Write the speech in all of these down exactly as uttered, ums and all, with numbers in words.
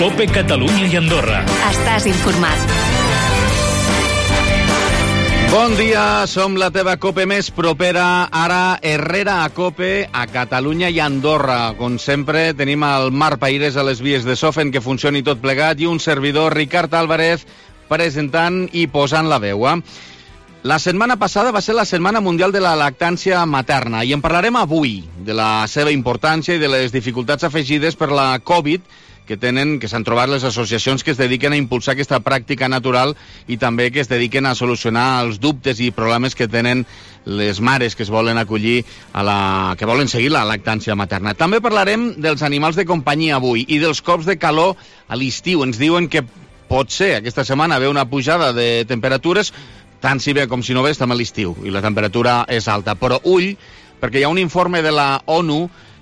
COPE Catalunya i Andorra. Estàs informat. Bon dia, som la teva COPE més propera, ara Herrera a COPE, a Catalunya i Andorra. Com sempre, tenim el Marc Paires a les vies de so fent que funcioni tot plegat i un servidor, Ricard Álvarez, presentant i posant la veu. La setmana passada va ser la Setmana Mundial de la Lactància Materna i en parlarem avui de la seva importància i de les dificultats afegides per la Covid que tenen, que s'han trobat les associacions que es dediquen a impulsar aquesta pràctica natural i també que es dediquen a solucionar els dubtes i problemes que tenen les mares que es volen acollir a la... que volen seguir la lactància materna. També parlarem dels animals de companyia avui i dels cops de calor a l'estiu. Ens diuen que pot ser aquesta setmana haver una pujada de temperatures, tant si bé com si no bé estem a l'estiu i la temperatura és alta. Però ull, perquè hi ha un informe de la ONU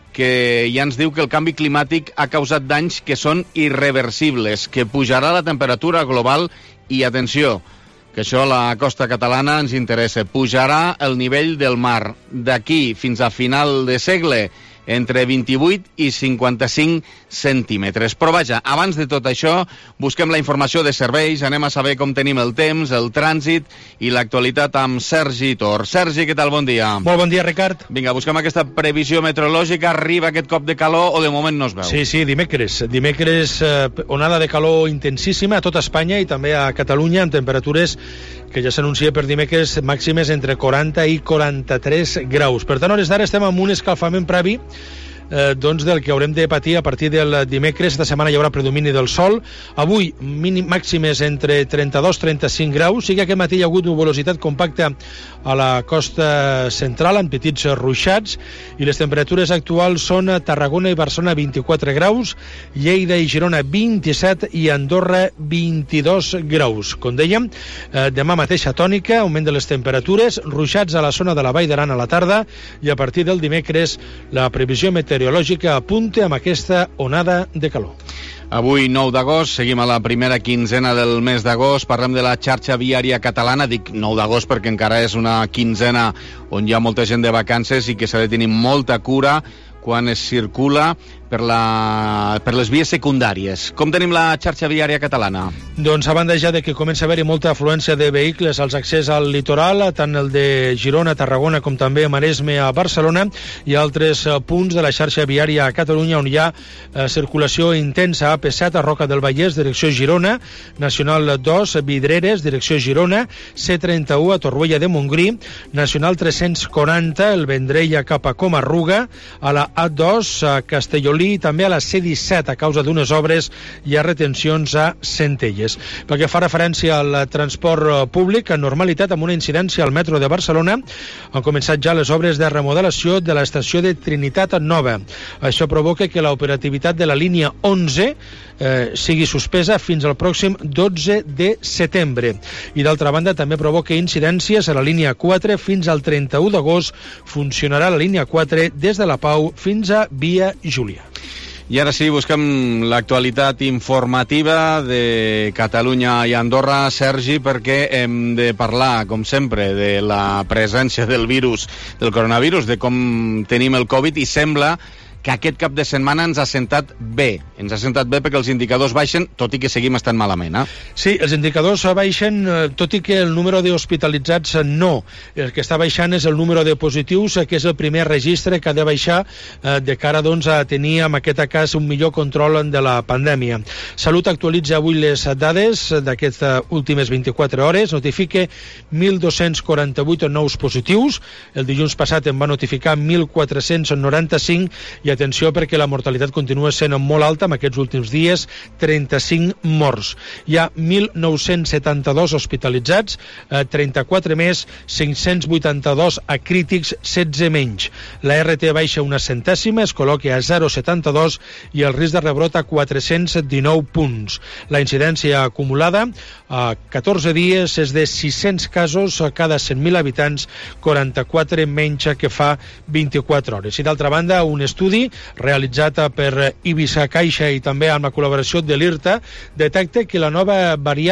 que ja ens diu que el canvi climàtic ha causat danys que són irreversibles, que pujarà la temperatura global i, atenció, que això a la costa catalana ens interessa, pujarà el nivell del mar d'aquí fins a final de segle entre vint-i-vuit i cinquanta-cinc centímetres. Però vaja, abans de tot això, busquem la informació de serveis, anem a saber com tenim el temps, el trànsit i l'actualitat amb Sergi Tor. Sergi, què tal? Bon dia. Molt bon dia, Ricard. Vinga, busquem aquesta previsió meteorològica. Arriba aquest cop de calor o de moment no es veu? Sí, sí, dimecres. Dimecres, eh, onada de calor intensíssima a tota Espanya i també a Catalunya, amb temperatures que ja s'anuncia per dimecres màximes entre quaranta i quaranta-tres graus. Per tant, a hores d'ara estem amb un escalfament previ Eh, doncs del que haurem de patir a partir del dimecres. Esta setmana hi haurà predomini del sol. Avui mínim, màximes entre trenta-dos i trenta-cinc graus. Sí que aquest matí hi ha hagut nuvolositat compacta a la costa central amb petits ruixats i les temperatures actuals són a Tarragona i Barcelona vint-i-quatre graus, Lleida i Girona vint-i-set i Andorra vint-i-dos graus. Com dèiem, eh, demà mateixa tònica, augment de les temperatures, ruixats a la zona de la Vall d'Aran a la tarda i a partir del dimecres la previsió meteorològica meteorològica apunta amb aquesta onada de calor. Avui, nou d'agost, seguim a la primera quinzena del mes d'agost, parlem de la xarxa viària catalana, dic nou d'agost perquè encara és una quinzena on hi ha molta gent de vacances i que s'ha de tenir molta cura quan es circula per, la, per les vies secundàries. Com tenim la xarxa viària catalana? Doncs a banda ja de que comença a haver-hi molta afluència de vehicles als accés al litoral, tant el de Girona, Tarragona, com també Maresme a Barcelona, i altres punts de la xarxa viària a Catalunya on hi ha eh, circulació intensa. A P set, a Roca del Vallès, direcció Girona, Nacional dos, Vidreres, direcció Girona, C trenta-u a Torroella de Montgrí, Nacional tres-cents quaranta, el Vendrell cap a Comarruga, a la A dos, a Castellolí, i també a la C disset, a causa d'unes obres hi ha retencions a Centelles. Pel que fa referència al transport públic, en normalitat, amb una incidència al metro de Barcelona, han començat ja les obres de remodelació de l'estació de Trinitat Nova. Això provoca que l'operativitat de la línia onze eh, sigui suspesa fins al pròxim dotze de setembre. I d'altra banda, també provoca incidències a la línia quatre fins al trenta-u d'agost. Funcionarà la línia quatre des de la Pau fins a Via Júlia. I ara sí, busquem l'actualitat informativa de Catalunya i Andorra, Sergi, perquè hem de parlar, com sempre, de la presència del virus, del coronavirus, de com tenim el Covid, i sembla que aquest cap de setmana ens ha sentat bé. Ens ha sentat bé perquè els indicadors baixen, tot i que seguim estant malament, eh? Sí, els indicadors baixen, tot i que el número d'hospitalitzats no. El que està baixant és el número de positius, que és el primer registre que ha de baixar eh, de cara doncs, a tenir, en aquest cas, un millor control de la pandèmia. Salut actualitza avui les dades d'aquestes últimes vint-i-quatre hores, notifica mil dos-cents quaranta-vuit nous positius, el dilluns passat en va notificar mil quatre-cents noranta-cinc i atenció perquè la mortalitat continua sent molt alta en aquests últims dies, trenta-cinc morts. Hi ha mil nou-cents setanta-dos hospitalitzats, eh, trenta-quatre més, cinc-cents vuitanta-dos acrítics, setze menys. La R T baixa una centèsima, es col·loca a zero coma setanta-dos i el risc de rebrot a quatre-cents dinou punts. La incidència acumulada a catorze dies és de sis-cents casos a cada cent mil habitants, quaranta-quatre menys que fa vint-i-quatre hores. I d'altra banda, un estudi realitzat per Ibiza Caixa i també amb la col·laboració de l'IRTA detecta que la nova variant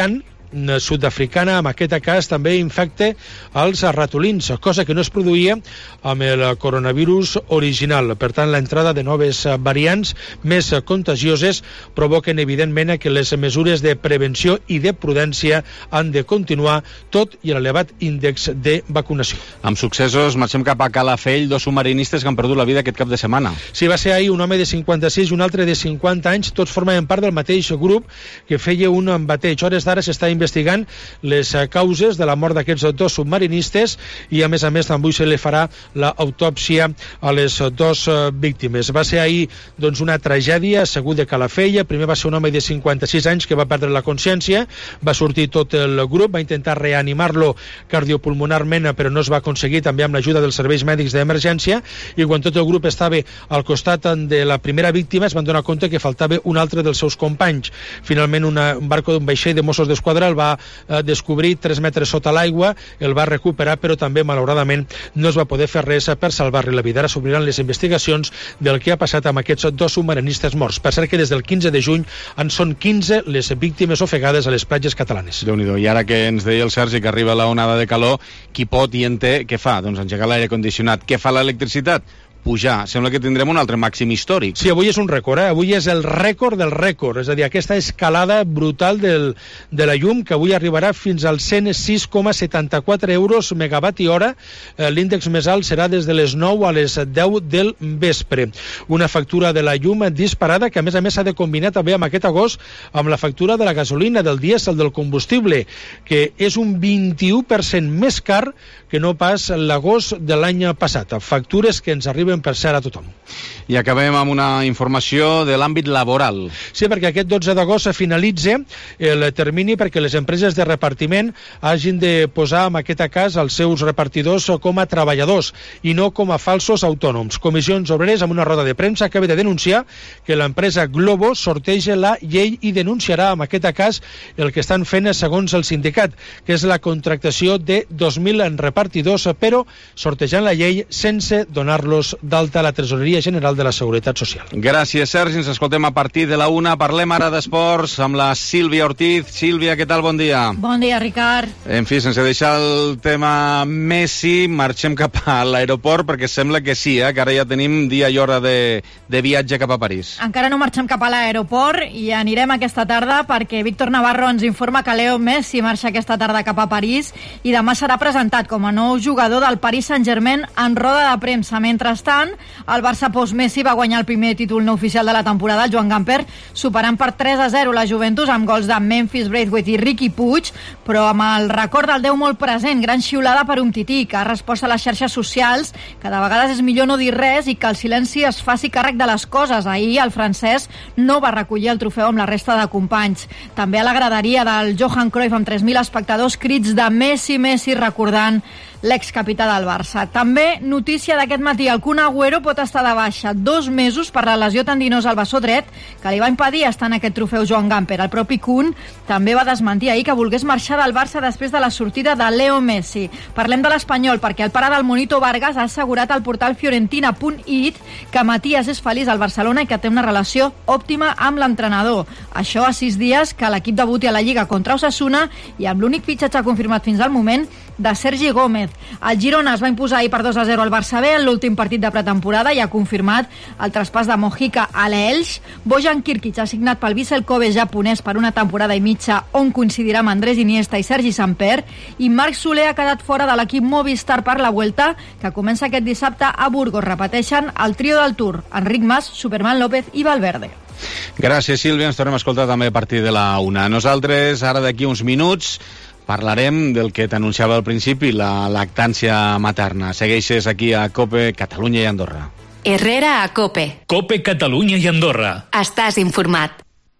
sud-africana, en aquest cas també infecta els ratolins, cosa que no es produïa amb el coronavirus original. Per tant, l'entrada de noves variants més contagioses provoquen evidentment que les mesures de prevenció i de prudència han de continuar, tot i l'elevat índex de vacunació. Amb successos, marxem cap a Calafell, dos submarinistes que han perdut la vida aquest cap de setmana. Sí, va ser ahir un home de cinquanta-sis i un altre de cinquanta anys, tots formaven part del mateix grup que feia un bateig. Hores d'ara s'està investigant les causes de la mort d'aquests dos submarinistes i a més a més també se li farà l'autòpsia a les dos víctimes. Va ser ahir doncs, una tragèdia segur de Calafell. Primer va ser un home de cinquanta-sis anys que va perdre la consciència, va sortir tot el grup, va intentar reanimar-lo cardiopulmonarment però no es va aconseguir, també amb l'ajuda dels serveis mèdics d'emergència, i quan tot el grup estava al costat de la primera víctima es van donar compte que faltava un altre dels seus companys. Finalment una, un barco d'un vaixell de Mossos d'Esquadra el va eh, descobrir tres metres sota l'aigua, el va recuperar, però també malauradament no es va poder fer res per salvar-li la vida. Ara s'obriran les investigacions del que ha passat amb aquests dos submarinistes morts. Per cert que des del quinze de juny en són quinze les víctimes ofegades a les platges catalanes. Déu-n'hi-do. I ara que ens deia el Sergi que arriba la onada de calor, qui pot i en té, què fa? Doncs engegar l'aire condicionat. Què fa l'electricitat? Pujar. Sembla que tindrem un altre màxim històric. Sí, avui és un rècord, eh? Avui és el rècord del rècord, és a dir, aquesta escalada brutal del, de la llum, que avui arribarà fins als cent sis coma setanta-quatre euros megawatt i hora. Eh, L'índex més alt serà des de les nou a les deu del vespre. Una factura de la llum disparada que a més a més s'ha de combinar també amb aquest agost amb la factura de la gasolina, del dièsel, del combustible, que és un vint-i-u per cent més car que no pas l'agost de l'any passat. Factures que ens arriben per cert a tothom. I acabem amb una informació de l'àmbit laboral. Sí, perquè aquest dotze d'agost finalitza el termini perquè les empreses de repartiment hagin de posar en aquest cas els seus repartidors com a treballadors i no com a falsos autònoms. Comissions Obreres, amb una roda de premsa, acaba de denunciar que l'empresa Globo sorteja la llei i denunciarà en aquest cas el que estan fent segons el sindicat, que és la contractació de dos mil repartidors, però sortejant la llei sense donar-los d'alta a la Tresoreria General de la Seguretat Social. Gràcies, Sergi. Ens escoltem a partir de la una. Parlem ara d'esports amb la Sílvia Ortiz. Sílvia, què tal? Bon dia. Bon dia, Ricard. En fi, sense deixar el tema Messi, marxem cap a l'aeroport, perquè sembla que sí, eh? que ara ja tenim dia i hora de, de viatge cap a París. Encara no marxem cap a l'aeroport i anirem aquesta tarda perquè Víctor Navarro ens informa que Leo Messi marxa aquesta tarda cap a París i demà serà presentat com a nou jugador del Paris Saint-Germain en roda de premsa. Mentrestant, el Barça post-Messi va guanyar el primer títol no oficial de la temporada, el Joan Gamper, superant per tres a zero la Juventus amb gols de Memphis Braithwaite i Riqui Puig, però amb el record del Déu molt present, gran xiulada per Umtiti, que ha respost a les xarxes socials que de vegades és millor no dir res i que el silenci es faci càrrec de les coses. Ahir el francès no va recollir el trofeu amb la resta de companys. També a la graderia del Johan Cruyff amb tres mil espectadors, crits de Messi, Messi, recordant l'excapità del Barça. També notícia d'aquest matí, el Kun Agüero pot estar de baixa dos mesos per la lesió tendinosa al bessó dret que li va impedir estar en aquest trofeu Joan Gamper. El propi Kun també va desmentir ahir que volgués marxar del Barça després de la sortida de Leo Messi. Parlem de l'Espanyol perquè el pare del Monito Vargas ha assegurat al portal fiorentina punt it que Matías és feliç al Barcelona i que té una relació òptima amb l'entrenador. Això a sis dies que l'equip debuti a la Lliga contra Osasuna i amb l'únic fitxatge confirmat fins al moment de Sergi Gómez. El Girona es va imposar ahir per dos a zero al Barça B en l'últim partit de pretemporada i ha confirmat el traspàs de Mojica a l'Elx. Bojan Kirkic ha signat pel Vissel Kobe japonès per una temporada i mitja on coincidirà amb Andrés Iniesta i Sergi Samper, i Marc Soler ha quedat fora de l'equip Movistar per la Vuelta que comença aquest dissabte a Burgos. Repeteixen el trio del Tour, Enric Mas, Superman López i Valverde. Gràcies, Sílvia. Ens tornem a escoltar també a partir de la una. Nosaltres, ara d'aquí uns minuts, parlarem del que t'anunciava al principi, la lactància materna. Segueixes aquí a COPE, Catalunya i Andorra. Herrera a COPE. COPE, Catalunya i Andorra. Estàs informat.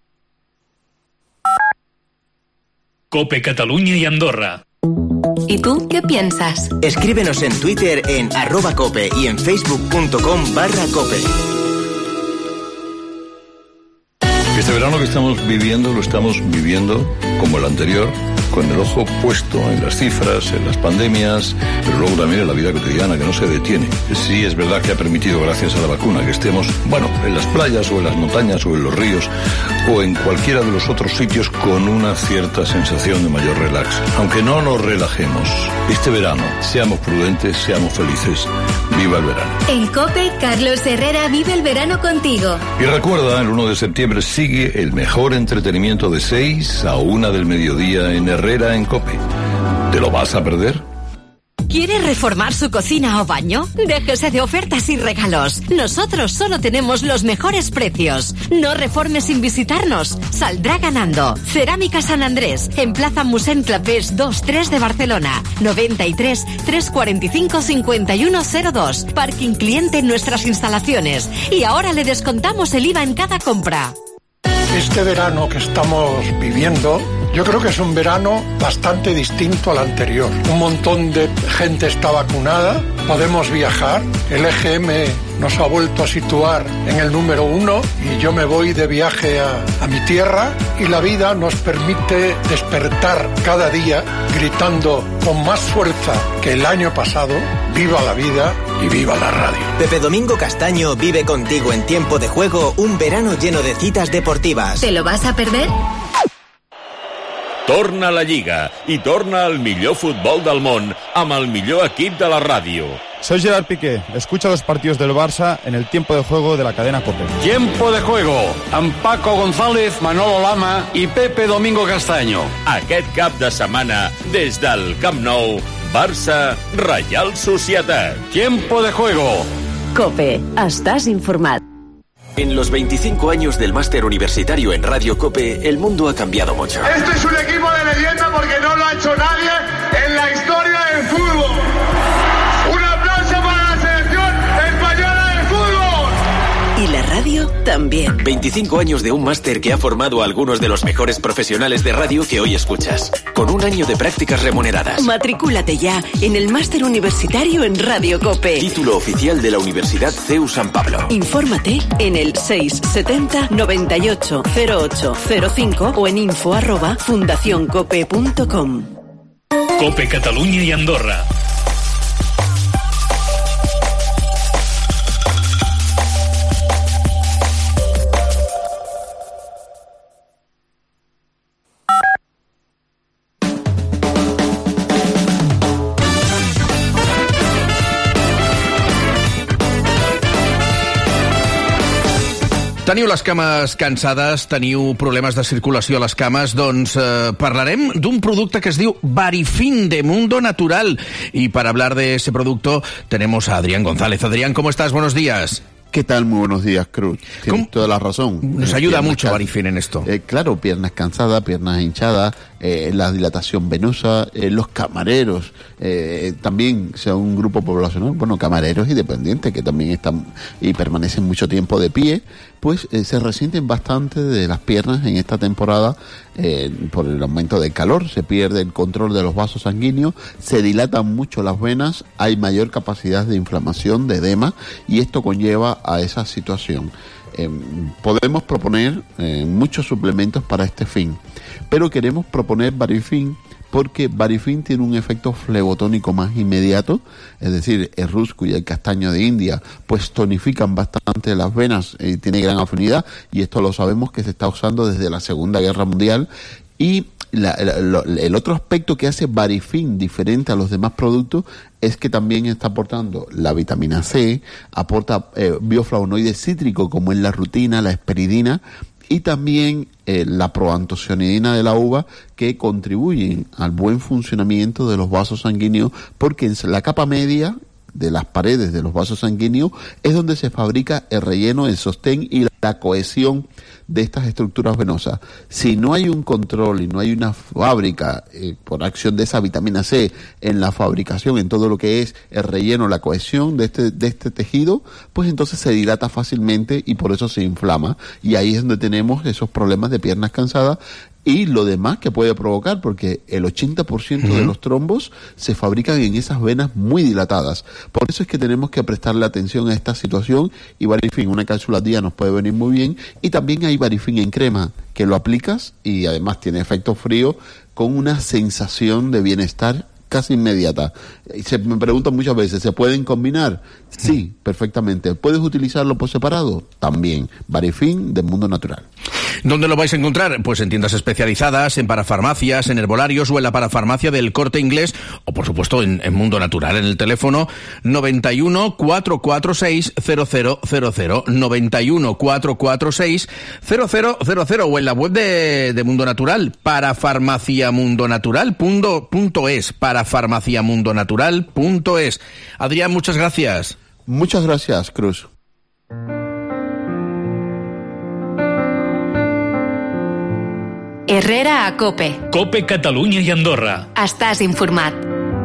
COPE, Catalunya y Andorra. ¿Y tú qué piensas? Escríbenos en Twitter en arroba cope y en facebook.com barra cope. Este verano que estamos viviendo, lo estamos viviendo como el anterior, con el ojo puesto en las cifras, en las pandemias, pero luego también en la vida cotidiana que no se detiene. Sí es verdad que ha permitido, gracias a la vacuna, que estemos, bueno, en las playas o en las montañas o en los ríos o en cualquiera de los otros sitios con una cierta sensación de mayor relax. Aunque no nos relajemos, este verano, seamos prudentes, seamos felices. ¡Viva el verano! En COPE, Carlos Herrera vive el verano contigo. Y recuerda, el uno de septiembre sigue el mejor entretenimiento de seis a una del mediodía en Herrera en COPE. ¿Te lo vas a perder? ¿Quiere reformar su cocina o baño? Déjese de ofertas y regalos. Nosotros solo tenemos los mejores precios. No reforme sin visitarnos. Saldrá ganando. Cerámica San Andrés, en Plaza Musén Clapés dos tres de Barcelona. noventa y tres, trescientos cuarenta y cinco, cincuenta y uno cero dos. Parking cliente en nuestras instalaciones. Y ahora le descontamos el I V A en cada compra. Este verano que estamos viviendo, yo creo que es un verano bastante distinto al anterior. Un montón de gente está vacunada, podemos viajar, el E G M nos ha vuelto a situar en el número uno y yo me voy de viaje a, a mi tierra y la vida nos permite despertar cada día gritando con más fuerza que el año pasado: ¡viva la vida y viva la radio! Pepe Domingo Castaño vive contigo en Tiempo de Juego un verano lleno de citas deportivas. ¿Te lo vas a perder? Torna a la Lliga i torna al millor futbol del món amb el millor equip de la ràdio. Soy Gerard Piqué. Escucha los partidos del Barça en el Tiempo de Juego de la cadena COPE. Tiempo de Juego amb Paco González, Manolo Lama i Pepe Domingo Castaño. Aquest cap de setmana, des del Camp Nou, Barça, Reial Societat. Tiempo de Juego. COPE. Estás informado. En los veinticinco años del máster universitario en Radio COPE, el mundo ha cambiado mucho. Este es un equipo de leyenda porque no lo ha hecho nadie en la historia del fútbol. Un aplauso para la selección española de fútbol. Y la radio también. veinticinco años de un máster que ha formado a algunos de los mejores profesionales de radio que hoy escuchas. Con un año de prácticas remuneradas. Matricúlate ya en el máster universitario en Radio COPE. Título oficial de la Universidad C E U San Pablo. Infórmate en el seis setenta, noventa y ocho, cero ocho cero cinco o en info arroba fundacioncope punto com. COPE Catalunya i Andorra. Teniu les cames cansades, teniu problemes de circulació a les cames, doncs eh, parlarem d'un producte que es diu Barifin de Mundo Natural. Y para hablar de ese producto tenemos a Adrián González. Adrián, ¿cómo estás? Buenos días. ¿Qué tal? Muy buenos días, Cruz. Tienes toda la razón. Nos ayuda mucho Barifin en esto. Eh, claro, piernas cansadas, piernas hinchadas, eh, la dilatación venosa, eh, los camareros, eh, también sea un grupo poblacional, bueno, camareros y dependientes que también están y permanecen mucho tiempo de pie, pues eh, se resienten bastante de las piernas en esta temporada eh, por el aumento del calor, se pierde el control de los vasos sanguíneos, se dilatan mucho las venas, hay mayor capacidad de inflamación, de edema, y esto conlleva a esa situación. Eh, podemos proponer eh, muchos suplementos para este fin, pero queremos proponer Barifin porque Barifin tiene un efecto flebotónico más inmediato, es decir, el rusco y el castaño de India pues tonifican bastante las venas y tiene gran afinidad, y esto lo sabemos que se está usando desde la Segunda Guerra Mundial. Y la, la, el otro aspecto que hace Barifin diferente a los demás productos es que también está aportando la vitamina C, aporta eh, bioflavonoides cítricos como es la rutina, la esperidina, y también eh, la proantocianidina de la uva, que contribuyen al buen funcionamiento de los vasos sanguíneos, porque en la capa media de las paredes de los vasos sanguíneos es donde se fabrica el relleno, el sostén y la cohesión de estas estructuras venosas. Si no hay un control y no hay una fábrica eh, por acción de esa vitamina C en la fabricación, en todo lo que es el relleno, la cohesión de este, de este tejido, pues entonces se dilata fácilmente y por eso se inflama, y ahí es donde tenemos esos problemas de piernas cansadas y lo demás que puede provocar, porque el ochenta por ciento uh-huh. de los trombos se fabrican en esas venas muy dilatadas. Por eso es que tenemos que prestarle atención a esta situación, y Barifin, una cápsula al día nos puede venir también muy bien. Y también hay Varifin en crema, que lo aplicas y además tiene efecto frío con una sensación de bienestar casi inmediata. Y se me preguntan muchas veces, ¿se pueden combinar? Sí, perfectamente. ¿Puedes utilizarlo por separado? También. Varifin de Mundo Natural. ¿Dónde lo vais a encontrar? Pues en tiendas especializadas, en parafarmacias, en herbolarios o en la parafarmacia del Corte Inglés, o por supuesto en, en Mundo Natural, en el teléfono noventa y uno, cuatrocientos cuarenta y seis, cero cero cero cero, noventa y uno, cuatrocientos cuarenta y seis, cero cero cero cero, o en la web de, de Mundo Natural, parafarmaciamundonatural punto es, parafarmaciamundonatural punto es. Adrián, muchas gracias. Muchas gracias, Cruz. Herrera a Cope. Cope Catalunya i Andorra. Estàs informat.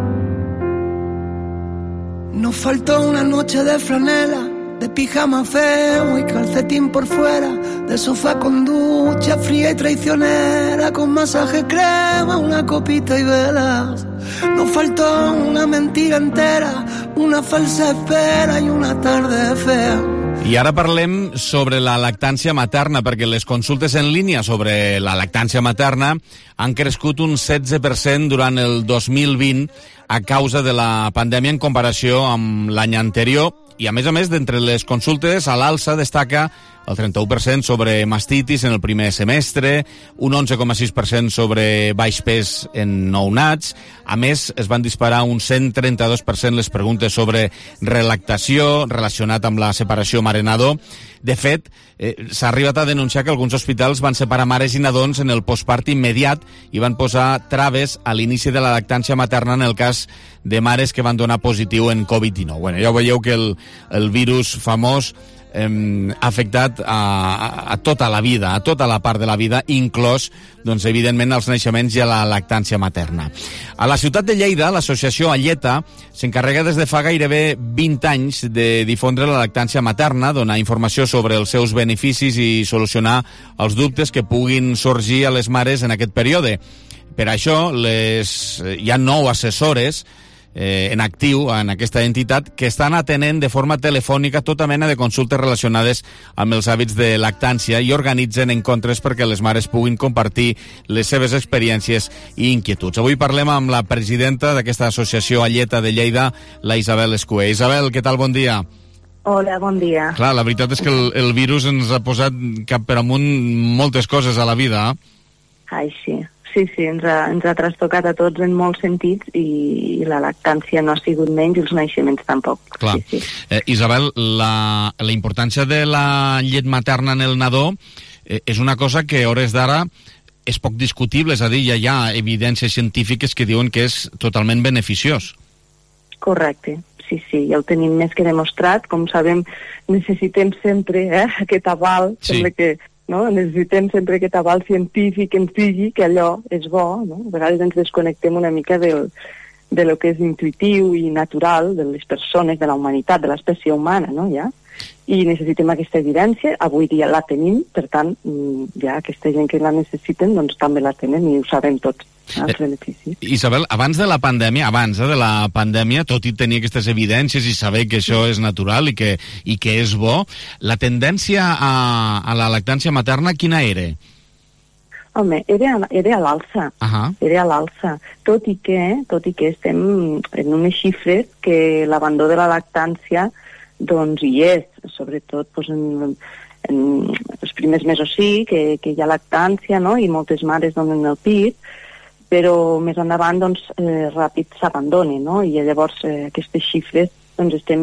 Nos faltó una noche de franela, de pijama feo y calcetín por fuera, de sofá con ducha fría y traicionera, con masaje crema, una copita y velas. Nos faltó una mentira entera, una falsa espera y una tarde fea. I ara parlem sobre la lactància materna, perquè les consultes en línia sobre la lactància materna han crescut un setze per cent durant el dos mil vint a causa de la pandèmia en comparació amb l'any anterior. I a més a més, d'entre les consultes, a l'alça destaca el trenta-u per cent sobre mastitis en el primer semestre, un onze coma sis per cent sobre baix pes en nounats. A més, es van disparar un cent trenta-dos per cent les preguntes sobre relactació relacionat amb la separació mare-nadó. De fet, eh, s'ha arribat a denunciar que alguns hospitals van separar mares i nadons en el postpart immediat i van posar traves a l'inici de la lactància materna en el cas de mares que van donar positiu en covid dinou. Bueno, ja veieu que el, el virus famós eh, ha afectat a, a, a tota la vida, a tota la part de la vida, inclòs, doncs, evidentment, als naixements i a la lactància materna. A la ciutat de Lleida, l'associació Alleta s'encarrega des de fa gairebé vint anys de difondre la lactància materna, donar informació sobre els seus beneficis i solucionar els dubtes que puguin sorgir a les mares en aquest període. Per això, les, hi ha nou assessores eh, en actiu en aquesta entitat que estan atenent de forma telefònica tota mena de consultes relacionades amb els hàbits de lactància i organitzen encontres perquè les mares puguin compartir les seves experiències i inquietuds. Avui parlem amb la presidenta d'aquesta associació Alleta de Lleida, la Isabel Escuer. Isabel, què tal? Bon dia. Hola, bon dia. Clar, la veritat és que el, el virus ens ha posat cap per amunt moltes coses a la vida. Ai, sí. Sí, sí, ens ha, ens ha trastocat a tots en molts sentits i, i la lactància no ha sigut menys i els naixements tampoc. Clar. Sí, sí. Eh, Isabel, la, la importància de la llet materna en el nadó eh, és una cosa que a hores d'ara és poc discutible, és a dir, ja hi ha evidències científiques que diuen que és totalment beneficiós. Correcte, sí, sí, ja ho tenim més que demostrat. Com sabem, necessitem sempre eh, aquest aval, sí. Sembla que no? Necessitem sempre aquest aval científic que ens digui que allò és bo, no? A vegades ens desconnectem una mica del, de lo que és intuitiu i natural de les persones, de la humanitat, de l'espècie humana, no? Ja? I necessitem aquesta evidència, avui dia la tenim, per tant, ja aquesta gent que la necessiten, doncs també la tenen i ho sabem tots. Els beneficis. Isabel, abans de la pandèmia, abans eh, de la pandèmia, tot i tenir aquestes evidències i saber que això és natural i que, i que és bo, la tendència a, a la lactància materna quina era? Home, era, era a l'alça, uh-huh. era a l'alça, tot i que, tot i que estem en unes xifres que l'abandó de la lactància doncs hi és, sobretot doncs, en, en els primers mesos sí, que, que hi ha lactància, no? I moltes mares donen el pit, però més endavant doncs, eh, ràpid s'abandona, no? I llavors eh, aquestes xifres doncs, estem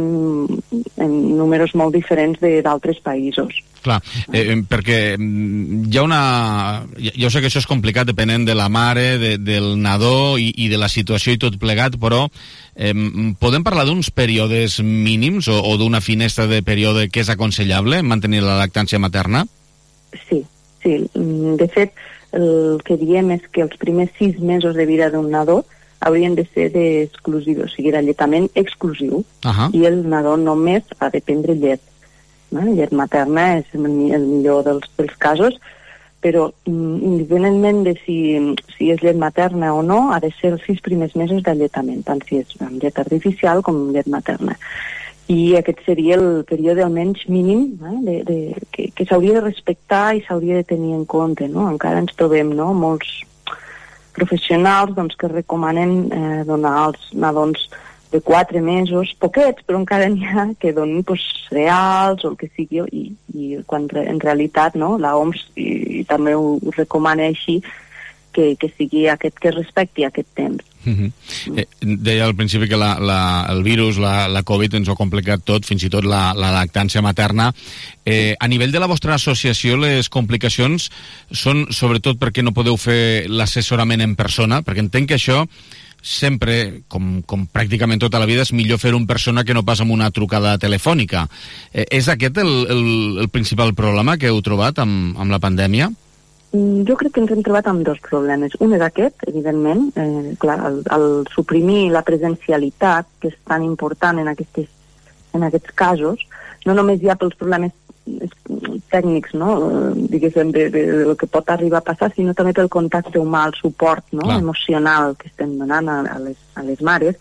en números molt diferents d'altres països. Clar, eh, perquè hi ha una... Jo sé que això és complicat depenent de la mare, de, del nadó i, i de la situació i tot plegat, però eh, podem parlar d'uns períodes mínims o, o d'una finestra de període que és aconsellable mantenir la lactància materna? Sí, sí. De fet, el que diem és que els primers sis mesos de vida d'un nadó haurien de ser d'exclusiu, o sigui, d'alletament exclusiu, uh-huh. I el nadó només ha de prendre llet. No? Llet materna és el millor dels, dels casos, però independentment de si, si és llet materna o no, ha de ser els sis primers mesos d'alletament, tant si és amb llet artificial com llet materna. I aquest seria el període almenys mínim eh, de, de, que, que s'hauria de respectar i s'hauria de tenir en compte, no? Encara ens trobem, no?, molts professionals doncs, que recomanen eh, donar als nadons de quatre mesos, poquets, però encara n'hi ha que donin pues, cereals o el que sigui, i, i quan re, en realitat no, la O M S i, i també ho, ho recomana així, que, que sigui aquest que respecti aquest temps. Uh-huh. eh, deia al principi que la, la, el virus, la, la Covid ens ho ha complicat tot, fins i tot la, la lactància materna. Eh, a nivell de la vostra associació, les complicacions són sobretot perquè no podeu fer l'assessorament en persona, perquè entenc que això sempre, com, com pràcticament tota la vida, és millor fer-ho en persona que no pas amb una trucada telefònica. Eh, és aquest el, el, el principal problema que heu trobat amb, amb la pandèmia? Jo crec que ens hem trobat amb dos problemes. Un és aquest, evidentment, eh, clar, el, el suprimir la presencialitat, que és tan important en, aquestes, en aquests casos, no només ja pels problemes tècnics, no?, diguéssim, de, de, de lo que pot arribar a passar, sinó també pel contacte humà, el suport, no?, clar, emocional que estem donant a, a, les, a les mares.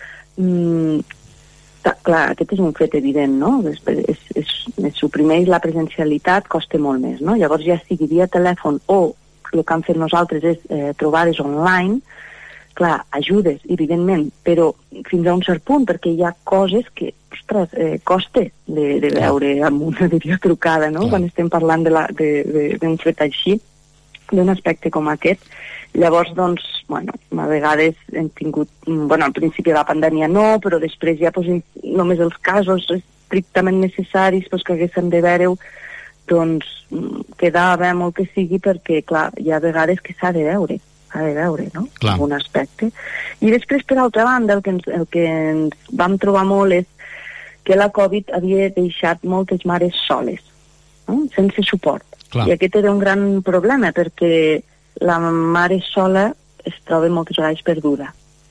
Mm, ta, clar, aquest és un fet evident, no?, es, es, es, es suprimeix la presencialitat, costa molt més, no?, llavors ja sigui via telèfon o el que han fet nosaltres és eh, trobades online, clar, ajudes, evidentment, però fins a un cert punt, perquè hi ha coses que, ostres, eh, costa de, de veure amb una videotrucada, no?, quan estem parlant d'un fet així, d'un aspecte com aquest. Llavors, doncs, bueno, a vegades hem tingut, bueno, al principi de la pandèmia no, però després ja pues, només els casos estrictament necessaris pues, que haguéssim de veure-ho, doncs quedava molt que sigui, perquè, clar, hi ha vegades que s'ha de veure. ha de veure, no?, clar, un aspecte. I després, per altra banda, el que, ens, el que ens vam trobar molt és que la Covid havia deixat moltes mares soles, no?, sense suport. Clar. I aquest era un gran problema, perquè la mare sola es troba moltes vegades perduda.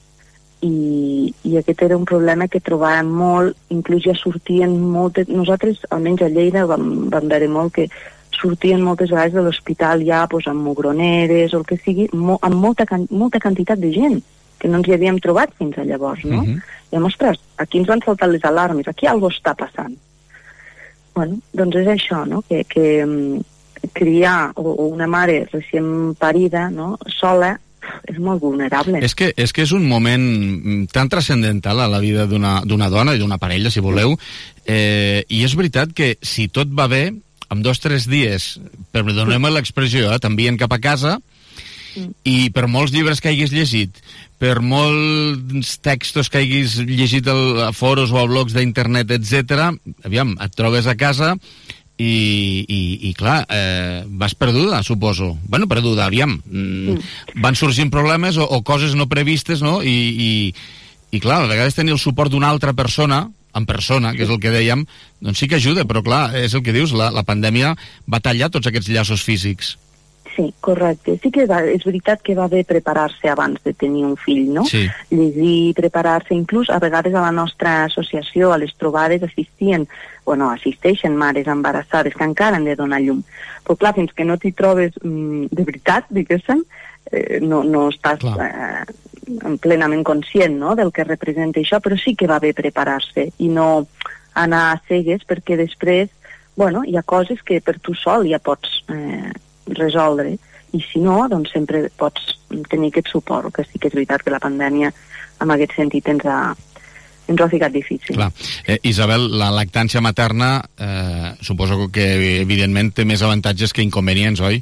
I, i aquest era un problema que trobàvem molt, inclús ja sortien moltes... Nosaltres, almenys a Lleida, vam, vam veure molt que sortien moltes vegades de l'hospital ja pues, amb mugroneres o el que sigui, mo, amb molta, molta quantitat de gent que no ens hi havíem trobat fins a llavors, no? Uh-huh. I, ostres, aquí ens van saltar les alarmes, aquí alguna cosa està passant. Bueno, doncs és això, no?, que, que um, criar o, o una mare recient parida, no?, sola, és molt vulnerable. És que és, que és un moment tan transcendental a la vida d'una dona i d'una parella, si voleu, eh, i és veritat que si tot va bé, en dos o tres dies, perdonem l'expressió, eh, t'envien cap a casa, mm. i per molts llibres que hagis llegit, per molts textos que hagis llegit a foros o a blogs d'internet, etcètera, aviam, et trobes a casa i, i, i clar, eh, vas perduda, suposo. Bueno, perduda, aviam. Mm. Van sorgint problemes o, o coses no previstes, no? I, i, i clar, a vegades tenir el suport d'una altra persona, en persona, que és el que dèiem, doncs sí que ajuda, però clar, és el que dius, la, la pandèmia va tallar tots aquests llaços físics. Sí, correcte. Sí que va, és veritat que va bé preparar-se abans de tenir un fill, no? Sí. Llegir, preparar-se, inclús a vegades a la nostra associació, a les trobades, assistien, bueno, assisteixen mares embarassades que encara han de donar llum. Però clar, fins que no t'hi trobes mm, de veritat, diguéssim, eh, no, no estàs eh, plenament conscient, no?, del que representa això, però sí que va bé preparar-se i no anar a cegues, perquè després, bueno, hi ha coses que per tu sol ja pots eh, resoldre, i si no, doncs sempre pots tenir aquest suport, que sí que és veritat que la pandèmia en aquest sentit ens ha, ens ho ha ficat difícil. Clar. Eh, Isabel, la lactància materna eh, suposo que evidentment té més avantatges que inconvenients, oi?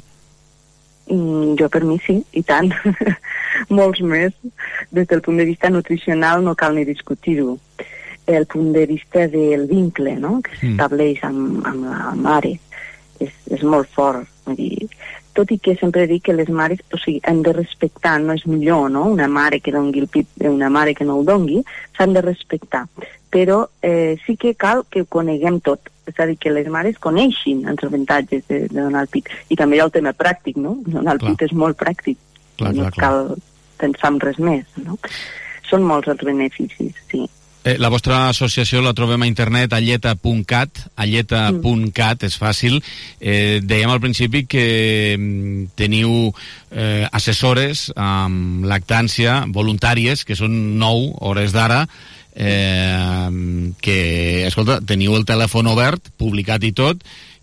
Mm, jo per mi sí, i tant. Molts més. Des del punt de vista nutricional no cal ni discutir-ho. El punt de vista del vincle, no?, que s'estableix amb, amb la mare és, és molt fort. Vull dir, tot i que sempre dic que les mares, o sigui, hem de respectar, no és millor, no?, una mare que dongui el pit d'una mare que no el dongui, s'han de respectar. Però eh, sí que cal que ho coneguem tot, és a dir, que les mares coneixin els avantatges de, de donar el pit. I també hi ha el tema pràctic, no? Donar el clar. Pit és molt pràctic, clar, no clar, cal pensar en res més, no? Són molts els beneficis, sí. Eh, la vostra associació la trobem a internet a alleta punt cat, alleta punt cat, mm. és fàcil. Eh, dèiem al principi que mm, teniu eh, assessores amb lactància, voluntàries, que són nou hores d'ara. eh, que, escolta, teniu el telèfon obert, publicat i tot,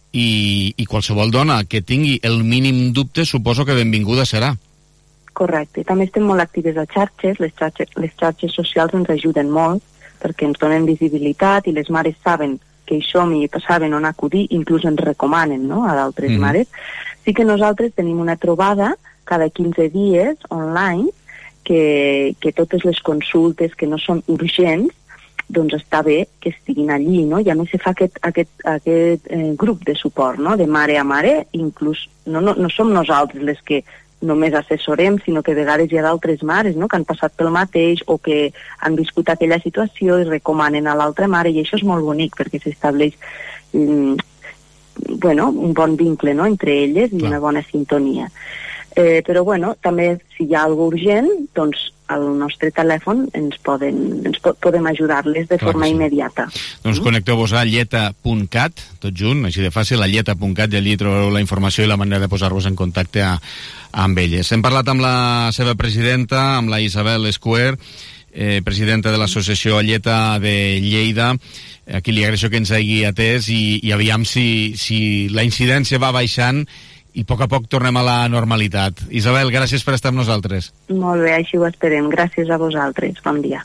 i, i qualsevol dona que tingui el mínim dubte, suposo que benvinguda serà. Correcte. També estem molt actives a xarxes, les xarxes, les xarxes socials ens ajuden molt perquè ens donen visibilitat i les mares saben que hi som i saben on acudir, inclús ens recomanen, no?, a d'altres mm. mares. Sí que nosaltres tenim una trobada cada quinze dies online que, que totes les consultes que no són urgents, doncs està bé que estiguin allí, no? I a més se fa aquest, aquest, aquest eh, grup de suport, no?, de mare a mare, inclús no, no, no som nosaltres les que només assessorem, sinó que a vegades hi ha d'altres mares, no?, que han passat pel mateix o que han viscut aquella situació i recomanen a l'altra mare, i això és molt bonic perquè s'estableix mm, bueno, un bon vincle, no?, entre elles i Clar. Una bona sintonia. Eh, però bueno, també si hi ha alguna urgent, doncs al nostre telèfon ens, poden, ens po podem ajudar-les de Clar forma sí. immediata. Doncs mm? connecteu-vos a lleta punt cat, tot junt, així de fàcil, a lleta punt cat, i allí trobareu la informació i la manera de posar-vos en contacte a, amb elles. Hem parlat amb la seva presidenta, amb la Isabel Escuer, eh, presidenta de l'associació Lleta de Lleida. Aquí li agraeixo que ens hagi atès i, i aviam si, si la incidència va baixant i a poc a poc tornem a la normalitat. Isabel, gràcies per estar amb nosaltres. Molt bé, així ho esperem. Gràcies a vosaltres. Bon dia.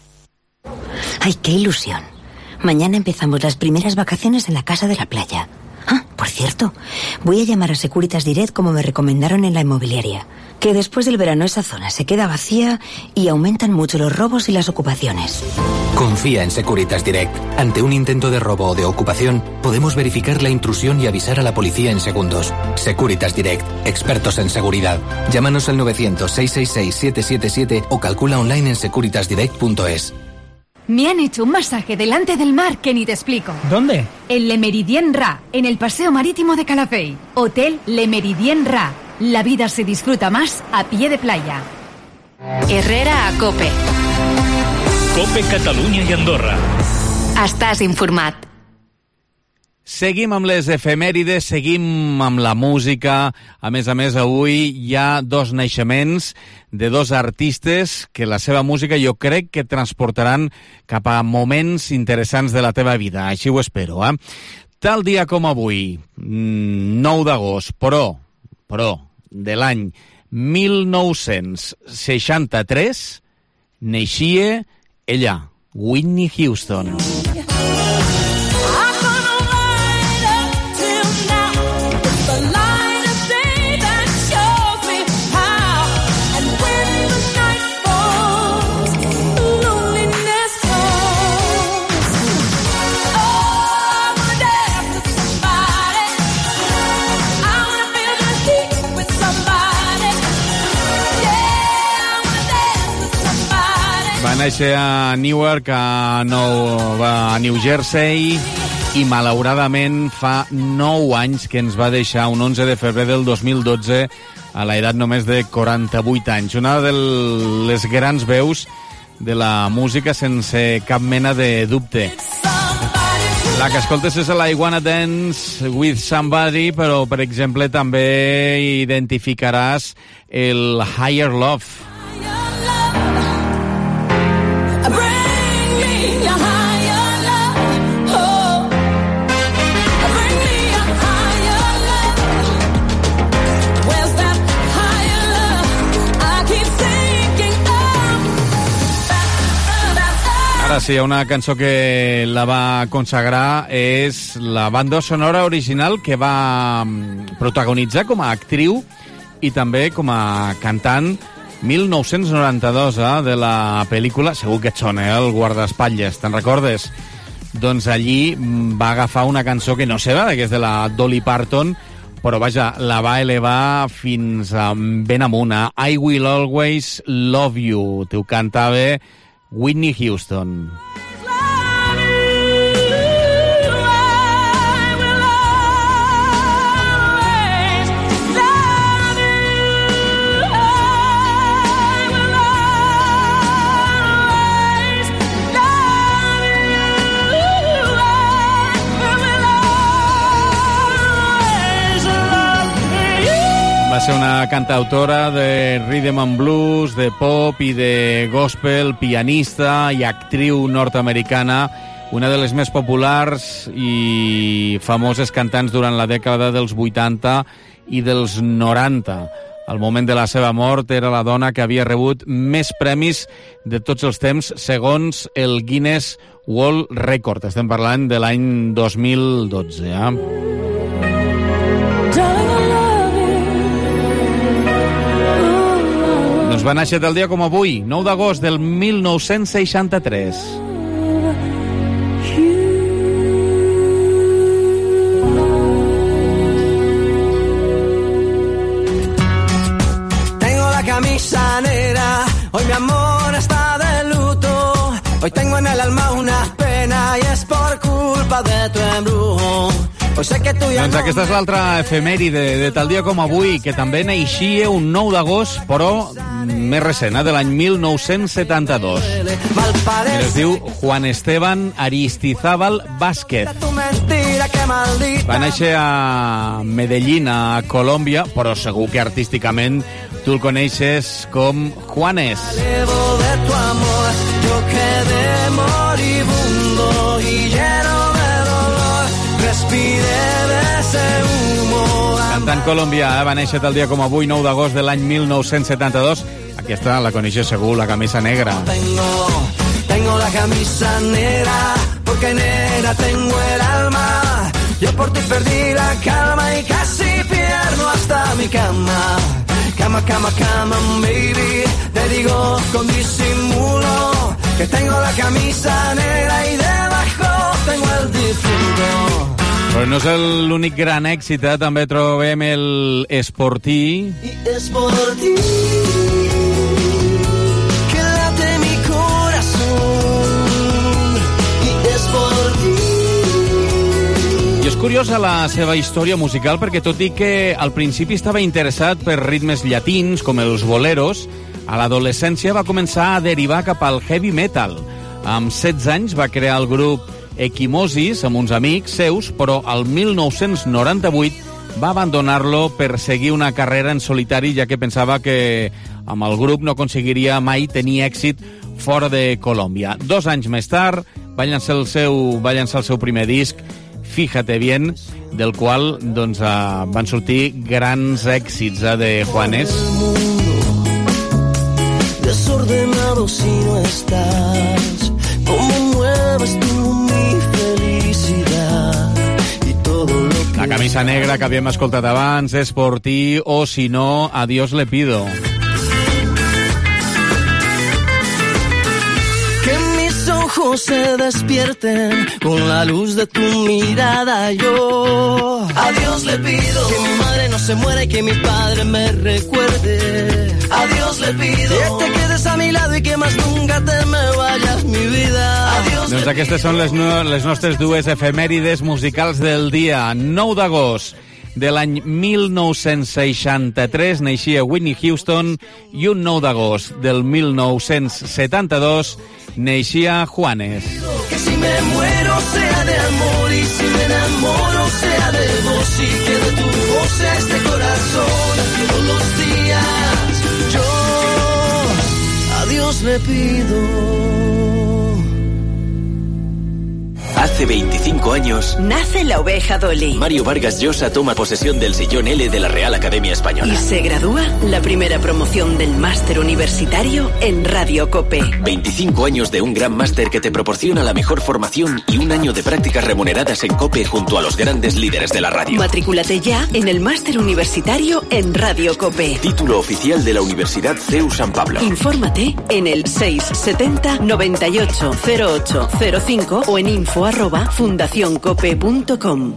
¡Ay, qué ilusión! Mañana empezamos las primeras vacaciones en la casa de la playa. Ah, por cierto, voy a llamar a Securitas Direct como me recomendaron en la inmobiliaria. Que después del verano esa zona se queda vacía y aumentan mucho los robos y las ocupaciones. Confía en Securitas Direct. Ante un intento de robo o de ocupación, podemos verificar la intrusión y avisar a la policía en segundos. Securitas Direct, expertos en seguridad. Llámanos al novecientos, seiscientos sesenta y seis, siete siete siete o calcula online en securitas direct punto es. Me han hecho un masaje delante del mar que ni te explico. ¿Dónde? En Le Meridien Ra, en el Paseo Marítimo de Calafell. Hotel Le Meridien Ra. La vida se disfruta más a pie de playa. Herrera a Cope. Cope Catalunya i Andorra. Estàs informat. Seguim amb les efemèrides, seguim amb la música. A més a més, avui hi ha dos naixements de dos artistes que la seva música jo crec que transportaran cap a moments interessants de la teva vida. Així ho espero, eh? Tal dia com avui, nou d'agost, però, però, de l'any mil nou-cents seixanta-tres, neixia ella, Whitney Houston. Va néixer a Newark, a, nou, a New Jersey, i malauradament fa nou anys que ens va deixar un onze de febrer del dos mil dotze a l'edat només de quaranta-vuit anys. Una de les grans veus de la música sense cap mena de dubte. La que escoltes és la I Wanna Dance with Somebody, però, per exemple, també identificaràs el Higher Love. Ara sí, una cançó que la va consagrar és la banda sonora original que va protagonitzar com a actriu i també com a cantant mil nou-cents noranta-dos, eh, de la pel·lícula, segur que et sona, eh, el guardaespatlles, te'n recordes? Doncs allí va agafar una cançó que no seva, que és de la Dolly Parton, però vaja, la va elevar fins a ben amunt, eh? I Will Always Love You, t'ho cantava Whitney Houston. Va ser una cantautora de rhythm and blues, de pop i de gospel, pianista i actriu nord-americana, una de les més populars i famoses cantants durant la dècada dels vuitanta i dels noranta. Al moment de la seva mort era la dona que havia rebut més premis de tots els temps segons el Guinness World Record. Estem parlant de l'any dos mil dotze. Eh? Doncs va néixer tal dia com avui, nou d'agost del mil nou-cents seixanta-tres. Camisa negra, hoy mi amor está de luto. Hoy tengo en el alma una pena y es por culpa de tu embrujo. Pues sé que tu ya doncs no aquesta és l'altra efemèride de tal dia com avui, que també naixia un nou d'agost, però més recent, de l'any mil nou-cents setanta-dos. Es diu Juan Esteban Aristizábal Vázquez. Va néixer a Medellín, a Colòmbia, però segur que artísticament tu el coneixes com Juanes. Cantant colombià, eh? Va néixer tal dia com avui, nou d'agost de l'any mil nou-cents setanta-dos. Aquesta la coneixes segur, la camisa negra. Tengo, tengo la camisa negra, porque negra tengo el alma. Yo por ti perdí la calma y casi pierdo hasta mi cama. Cama, cama, cama, baby. Te digo con disimulo que tengo la camisa negra y debajo tengo el difunto. Però no és l'únic gran èxit, eh? També trobem el Esportí. Y es por ti que late mi corazón. Y es por ti. I és curiosa la seva història musical perquè, tot i que al principi estava interessat per ritmes llatins com els boleros, a l'adolescència va començar a derivar cap al heavy metal. Amb setze anys va crear el grup Equimosis amb uns amics seus, però al mil nou-cents noranta-vuit va abandonar-lo per seguir una carrera en solitari, ja que pensava que amb el grup no aconseguiria mai tenir èxit fora de Colòmbia. Dos anys més tard va llançar el seu, va llançar el seu primer disc, Fíjate Bien, del qual doncs, uh, van sortir grans èxits uh, de Juanes. Desordenado si no estás, ¿cómo mueves tú mi felicidad? Y todo lo que... La camisa negra que havíem escoltat abans és por ti, o si no, a Dios le pido. Que mis ojos se despierten con la luz de tu mirada. Yo a Dios le pido que mi madre no se muera y que mi padre me recuerde. A Dios le pido que te quedes a mi lado y que más nunca te me vayas, mi vida. A Dios doncs aquestes són les, no, les nostres dues efemèrides musicals del dia. nou d'agost de l'any mil nou-cents seixanta-tres naixia Whitney Houston i un nou d'agost del mil nou-cents setanta-dos naixia Juanes. Que si me muero sea de amor y si me enamoro sea de vos y que de tu voz este corazón todos los días yo a Dios le pido. Hace veinticinco años... Nace la oveja Dolly. Mario Vargas Llosa toma posesión del sillón L de la Real Academia Española. Y se gradúa la primera promoción del máster universitario en Radio COPE. veinticinco años de un gran máster que te proporciona la mejor formación y un año de prácticas remuneradas en COPE junto a los grandes líderes de la radio. Matrículate ya en el máster universitario en Radio COPE. Título oficial de la Universidad C E U San Pablo. Infórmate en el seis setenta noventa y ocho cero ocho cero cinco o en info arroba fundacioncope punto com.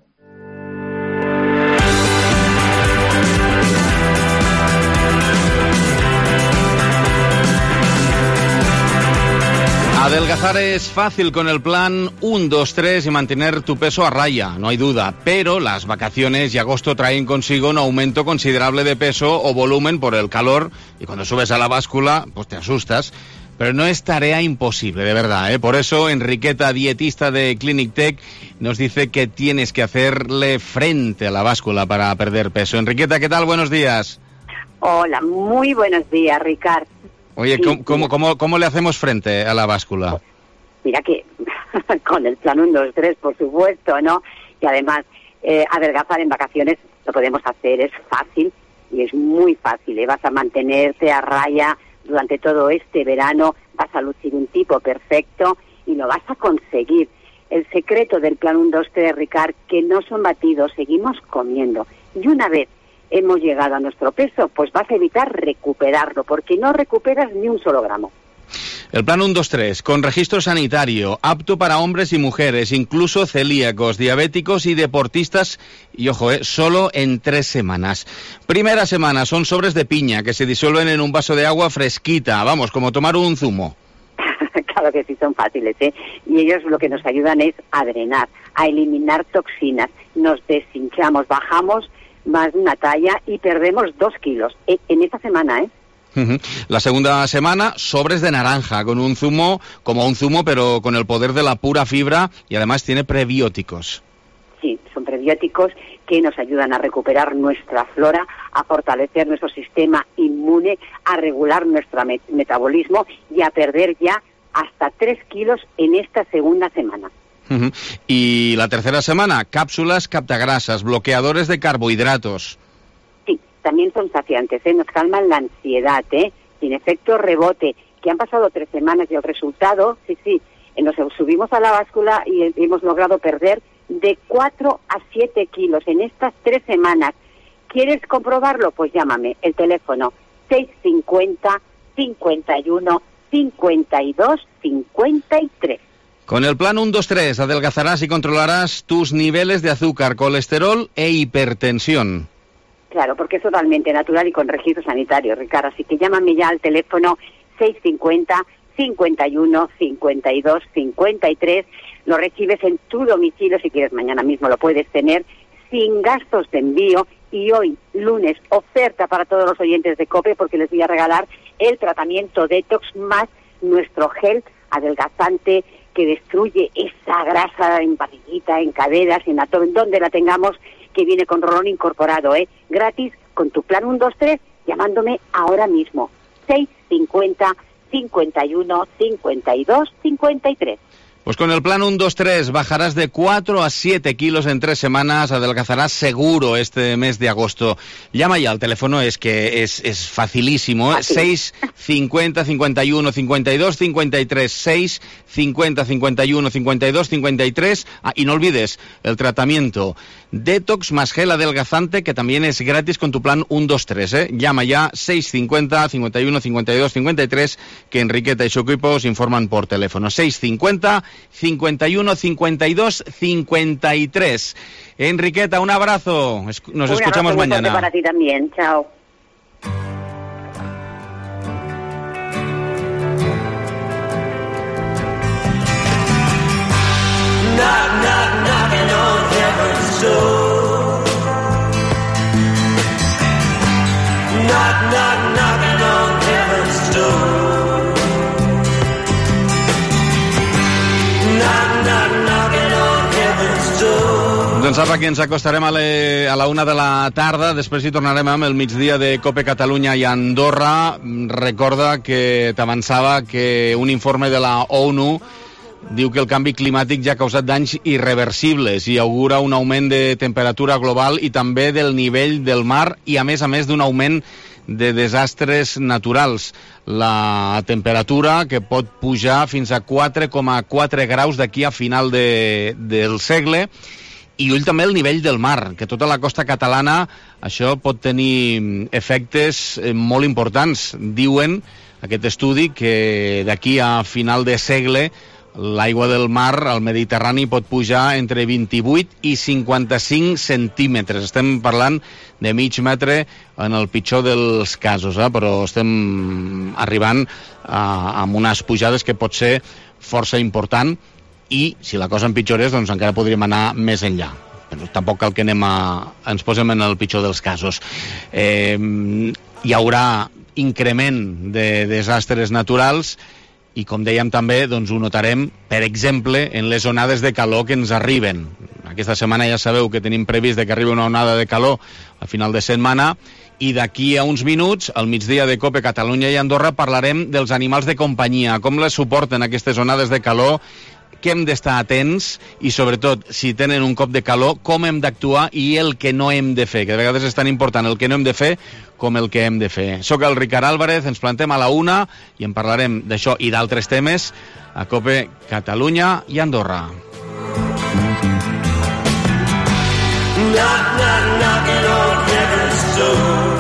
Adelgazar es fácil con el plan uno, dos, tres y mantener tu peso a raya, no hay duda, pero las vacaciones y agosto traen consigo un aumento considerable de peso o volumen por el calor y cuando subes a la báscula pues te asustas. pero no es tarea imposible, de verdad, ¿eh? Por eso Enriqueta, dietista de Clinic Tech, nos dice que tienes que hacerle frente a la báscula para perder peso. Enriqueta, ¿qué tal? Buenos días. Hola, muy buenos días, Ricard. Oye, sí, ¿cómo, cómo, cómo, ¿cómo le hacemos frente a la báscula? Mira que con el plan uno, dos, tres, por supuesto, ¿no? Y además, eh, adelgazar en vacaciones lo podemos hacer, es fácil y es muy fácil, ¿eh? Vas a mantenerte a raya durante todo este verano, vas a lucir un tipo perfecto y lo vas a conseguir. El secreto del plan uno, dos, tres, Ricard, que no son batidos, seguimos comiendo. Y una vez hemos llegado a nuestro peso, pues vas a evitar recuperarlo, porque no recuperas ni un solo gramo. El plan uno, dos, tres, con registro sanitario, apto para hombres y mujeres, incluso celíacos, diabéticos y deportistas, y ojo, eh, solo en tres semanas. Primera semana, son sobres de piña que se disuelven en un vaso de agua fresquita, vamos, como tomar un zumo. Claro que sí, son fáciles, ¿eh? Y ellos lo que nos ayudan es a drenar, a eliminar toxinas, nos deshinchamos, bajamos más de una talla y perdemos dos kilos eh, en esta semana, ¿eh? La segunda semana, sobres de naranja, con un zumo, como un zumo, pero con el poder de la pura fibra y además tiene prebióticos. Sí, son prebióticos que nos ayudan a recuperar nuestra flora, a fortalecer nuestro sistema inmune, a regular nuestro met- metabolismo y a perder ya hasta tres kilos en esta segunda semana. Uh-huh. Y la tercera semana, cápsulas captagrasas, bloqueadores de carbohidratos. También son saciantes, ¿eh? Nos calman la ansiedad, ¿eh? Sin efecto rebote, que han pasado tres semanas y el resultado, sí, sí, nos subimos a la báscula y hemos logrado perder de cuatro a siete kilos en estas tres semanas. ¿Quieres comprobarlo? Pues llámame, el teléfono seis cincuenta, cincuenta y uno, cincuenta y dos, cincuenta y tres. Con el plan uno, dos, tres adelgazarás y controlarás tus niveles de azúcar, colesterol e hipertensión. Claro, porque es totalmente natural y con registro sanitario, Ricardo. Así que llámame ya al teléfono seis cincuenta, cincuenta y uno, cincuenta y dos, cincuenta y tres. Lo recibes en tu domicilio, si quieres mañana mismo lo puedes tener, sin gastos de envío. Y hoy, lunes, oferta para todos los oyentes de COPE, porque les voy a regalar el tratamiento Detox más nuestro gel adelgazante que destruye esa grasa en barriguita, en caderas, en abdomen, donde la tengamos, que viene con rolón incorporado, ¿eh? Gratis, con tu plan uno, dos, tres, llamándome ahora mismo. seis cincuenta, cincuenta y uno, cincuenta y dos, cincuenta y tres. Pues con el plan uno, dos, tres bajarás de cuatro a siete kilos en tres semanas, adelgazarás seguro este mes de agosto. Llama ya al teléfono, es que es, es facilísimo, ¿eh? seis cincuenta, cincuenta y uno, cincuenta y dos, cincuenta y tres, seis cincuenta, cincuenta y uno, cincuenta y dos, cincuenta y tres. Ah, y no olvides el tratamiento Detox más gel adelgazante, que también es gratis con tu plan uno, dos, tres, ¿eh? Llama ya seis cincuenta, cincuenta y uno, cincuenta y dos, cincuenta y tres, que Enriqueta y su equipo os informan por teléfono. seis cincuenta, cincuenta y uno, cincuenta y dos, cincuenta y tres. Enriqueta, un abrazo. Nos un escuchamos abrazo mañana. Para ti también. Chao. Knock, knock, knocking on heaven's door. Knock, knock, knocking on heaven's door. Knock, knock, knocking on heaven's door. Doncs apa, que ens acostarem a, le, a la una de la tarda, després hi tornarem amb el migdia de COPE Catalunya i Andorra. Recorda que t'avançava que un informe de la ONU diu que el canvi climàtic ja ha causat danys irreversibles i augura un augment de temperatura global i també del nivell del mar i, a més a més, d'un augment de desastres naturals. La temperatura que pot pujar fins a quatre coma quatre graus d'aquí a final de, del segle. I ull també el nivell del mar, que tota la costa catalana això pot tenir efectes molt importants. Diuen, aquest estudi, que d'aquí a final de segle l'aigua del mar al Mediterrani pot pujar entre vint-i-vuit i cinquanta-cinc centímetres. Estem parlant de mig metre en el pitjor dels casos, eh? Però estem arribant a, a unes pujades que pot ser força important i, si la cosa empitjorés, doncs encara podríem anar més enllà. Però tampoc cal que anem a, ens posem en el pitjor dels casos. Eh, hi haurà increment de desastres naturals i com dèiem també, doncs ho notarem, per exemple, en les onades de calor que ens arriben. Aquesta setmana ja sabeu que tenim previst que arribi una onada de calor a final de setmana, i d'aquí a uns minuts, al migdia de COPE Catalunya i Andorra, parlarem dels animals de companyia, com les suporten aquestes onades de calor, que hem d'estar atents i, sobretot, si tenen un cop de calor, com hem d'actuar i el que no hem de fer, que de vegades és tan important el que no hem de fer com el que hem de fer. Soc el Ricard Álvarez, ens plantem a la una i en parlarem d'això i d'altres temes a COPE Catalunya i Andorra. Knock, knock, knocking on heaven's door.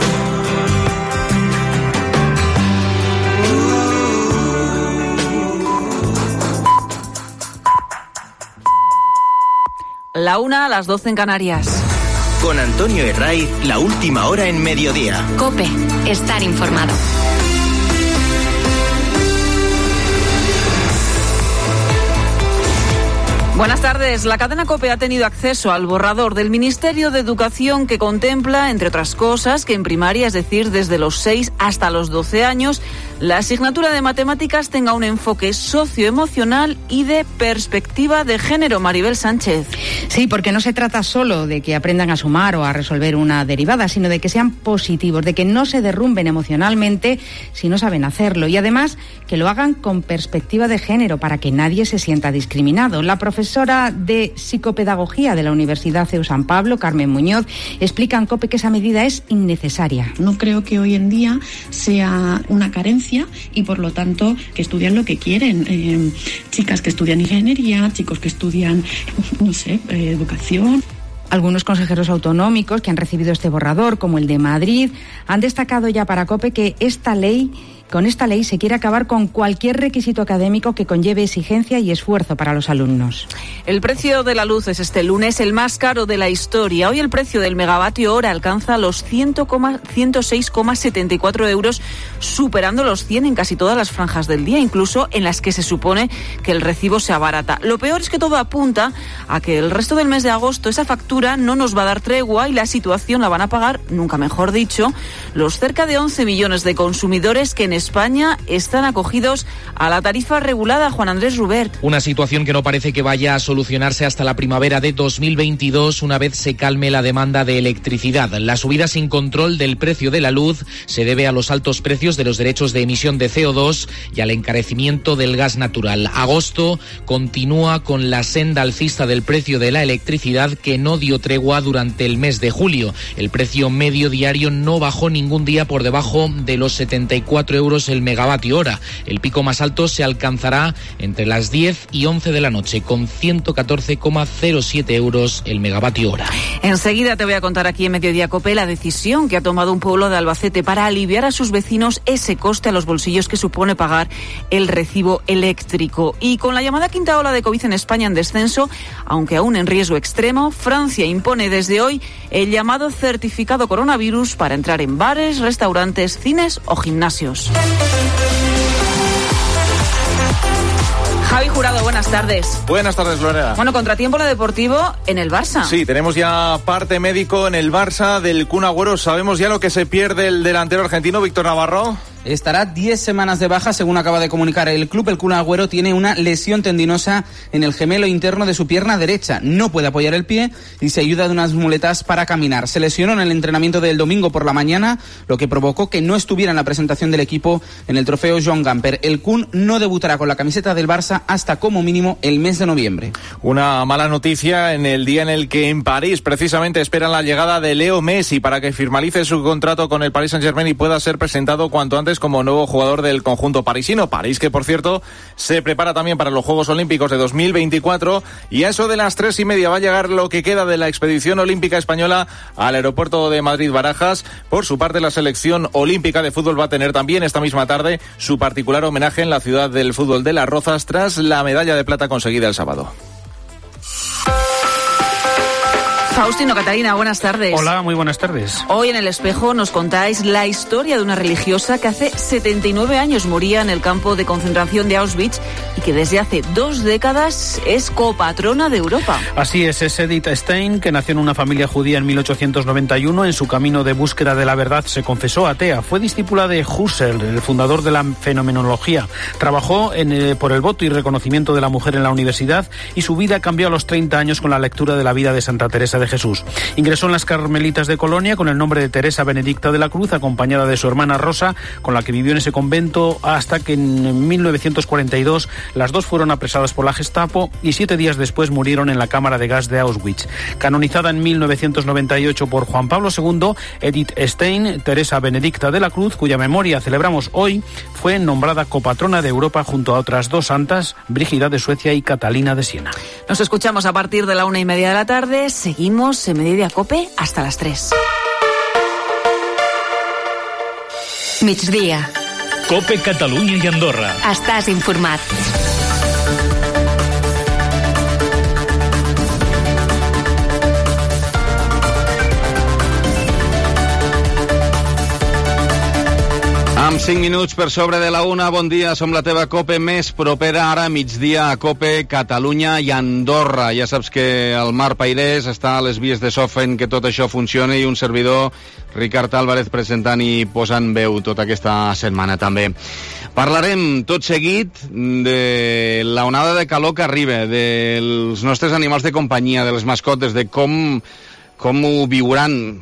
La una a las doce en Canarias. Con Antonio Herraiz, la última hora en mediodía. COPE, estar informado. Buenas tardes. La cadena COPE ha tenido acceso al borrador del Ministerio de Educación que contempla, entre otras cosas, que en primaria, es decir, desde los seis hasta los doce años, la asignatura de matemáticas tenga un enfoque socioemocional y de perspectiva de género. Maribel Sánchez. Sí, porque no se trata solo de que aprendan a sumar o a resolver una derivada, sino de que sean positivos, de que no se derrumben emocionalmente si no saben hacerlo, y además que lo hagan con perspectiva de género para que nadie se sienta discriminado. La profesora de psicopedagogía de la Universidad C E U San Pablo, Carmen Muñoz, explica en COPE que esa medida es innecesaria. No creo que hoy en día sea una carencia y, por lo tanto, que estudian lo que quieren. Eh, chicas que estudian ingeniería, chicos que estudian, no sé, eh, educación. Algunos consejeros autonómicos que han recibido este borrador, como el de Madrid, han destacado ya para COPE que esta ley... Con esta ley se quiere acabar con cualquier requisito académico que conlleve exigencia y esfuerzo para los alumnos. El precio de la luz es este lunes el más caro de la historia. Hoy el precio del megavatio hora alcanza los ciento seis coma setenta y cuatro euros, superando los cien en casi todas las franjas del día, incluso en las que se supone que el recibo se abarata. Lo peor es que todo apunta a que el resto del mes de agosto esa factura no nos va a dar tregua y la situación la van a pagar, nunca mejor dicho, los cerca de once millones de consumidores que en España están acogidos a la tarifa regulada. Juan Andrés Rubert. Una situación que no parece que vaya a solucionarse hasta la primavera de dos mil veintidós, una vez se calme la demanda de electricidad. La subida sin control del precio de la luz se debe a los altos precios de los derechos de emisión de C O dos y al encarecimiento del gas natural. Agosto continúa con la senda alcista del precio de la electricidad, que no dio tregua durante el mes de julio. El precio medio diario no bajó ningún día por debajo de los setenta y cuatro euros el megavatio hora. El pico más alto se alcanzará entre las diez y once de la noche, con ciento catorce coma cero siete euros el megavatio hora. Enseguida te voy a contar aquí en Mediodía COPE la decisión que ha tomado un pueblo de Albacete para aliviar a sus vecinos ese coste a los bolsillos que supone pagar el recibo eléctrico. Y con la llamada quinta ola de COVID en España en descenso, aunque aún en riesgo extremo, Francia impone desde hoy el llamado certificado coronavirus para entrar en bares, restaurantes, cines o gimnasios. Javi Jurado, buenas tardes. Buenas tardes, Lorena. Bueno, contratiempo lo deportivo en el Barça. Sí, tenemos ya parte médico en el Barça del Kun Agüero. ¿Sabemos ya lo que se pierde el delantero argentino, Víctor Navarro? Estará diez semanas de baja, según acaba de comunicar el club. El Kun Agüero tiene una lesión tendinosa en el gemelo interno de su pierna derecha. No puede apoyar el pie y se ayuda de unas muletas para caminar. Se lesionó en el entrenamiento del domingo por la mañana, lo que provocó que no estuviera en la presentación del equipo en el trofeo Joan Gamper. El Kun no debutará con la camiseta del Barça hasta como mínimo el mes de noviembre. Una mala noticia en el día en el que en París precisamente esperan la llegada de Leo Messi para que finalice su contrato con el Paris Saint-Germain y pueda ser presentado cuanto antes como nuevo jugador del conjunto parisino. París que, por cierto, se prepara también para los Juegos Olímpicos de dos mil veinticuatro, y a eso de las tres y media va a llegar lo que queda de la expedición olímpica española al aeropuerto de Madrid-Barajas. Por su parte, la selección olímpica de fútbol va a tener también esta misma tarde su particular homenaje en la ciudad del fútbol de Las Rozas tras la medalla de plata conseguida el sábado. Faustino, Catalina, buenas tardes. Hola, muy buenas tardes. Hoy en El Espejo nos contáis la historia de una religiosa que hace setenta y nueve años moría en el campo de concentración de Auschwitz y que desde hace dos décadas es copatrona de Europa. Así es, es Edith Stein, que nació en una familia judía en mil ochocientos noventa y uno. En su camino de búsqueda de la verdad se confesó atea. Fue discípula de Husserl, el fundador de la fenomenología. Trabajó en, eh, por el voto y reconocimiento de la mujer en la universidad y su vida cambió a los treinta años con la lectura de la vida de Santa Teresa de Jesús. Ingresó en las Carmelitas de Colonia con el nombre de Teresa Benedicta de la Cruz, acompañada de su hermana Rosa, con la que vivió en ese convento hasta que en mil novecientos cuarenta y dos las dos fueron apresadas por la Gestapo y siete días después murieron en la cámara de gas de Auschwitz. Canonizada en mil novecientos noventa y ocho por Juan Pablo segundo, Edith Stein, Teresa Benedicta de la Cruz, cuya memoria celebramos hoy, fue nombrada copatrona de Europa junto a otras dos santas, Brígida de Suecia y Catalina de Siena. Nos escuchamos a partir de la una y media de la tarde. Seguimos en Mediodía Cope hasta las tres. Migdia. Cope Catalunya i Andorra. Estàs informat. Amb cinc minuts per sobre de la una, bon dia, som la teva Cope més propera ara a migdia a Cope, Catalunya i Andorra. Ja saps que el Marc Pairés està a les vies de Sofen, que tot això funcioni, i un servidor, Ricard Álvarez, presentant i posant veu tota aquesta setmana també. Parlarem tot seguit de la onada de calor que arriba, dels nostres animals de companyia, de les mascotes, de com... com ho viuran,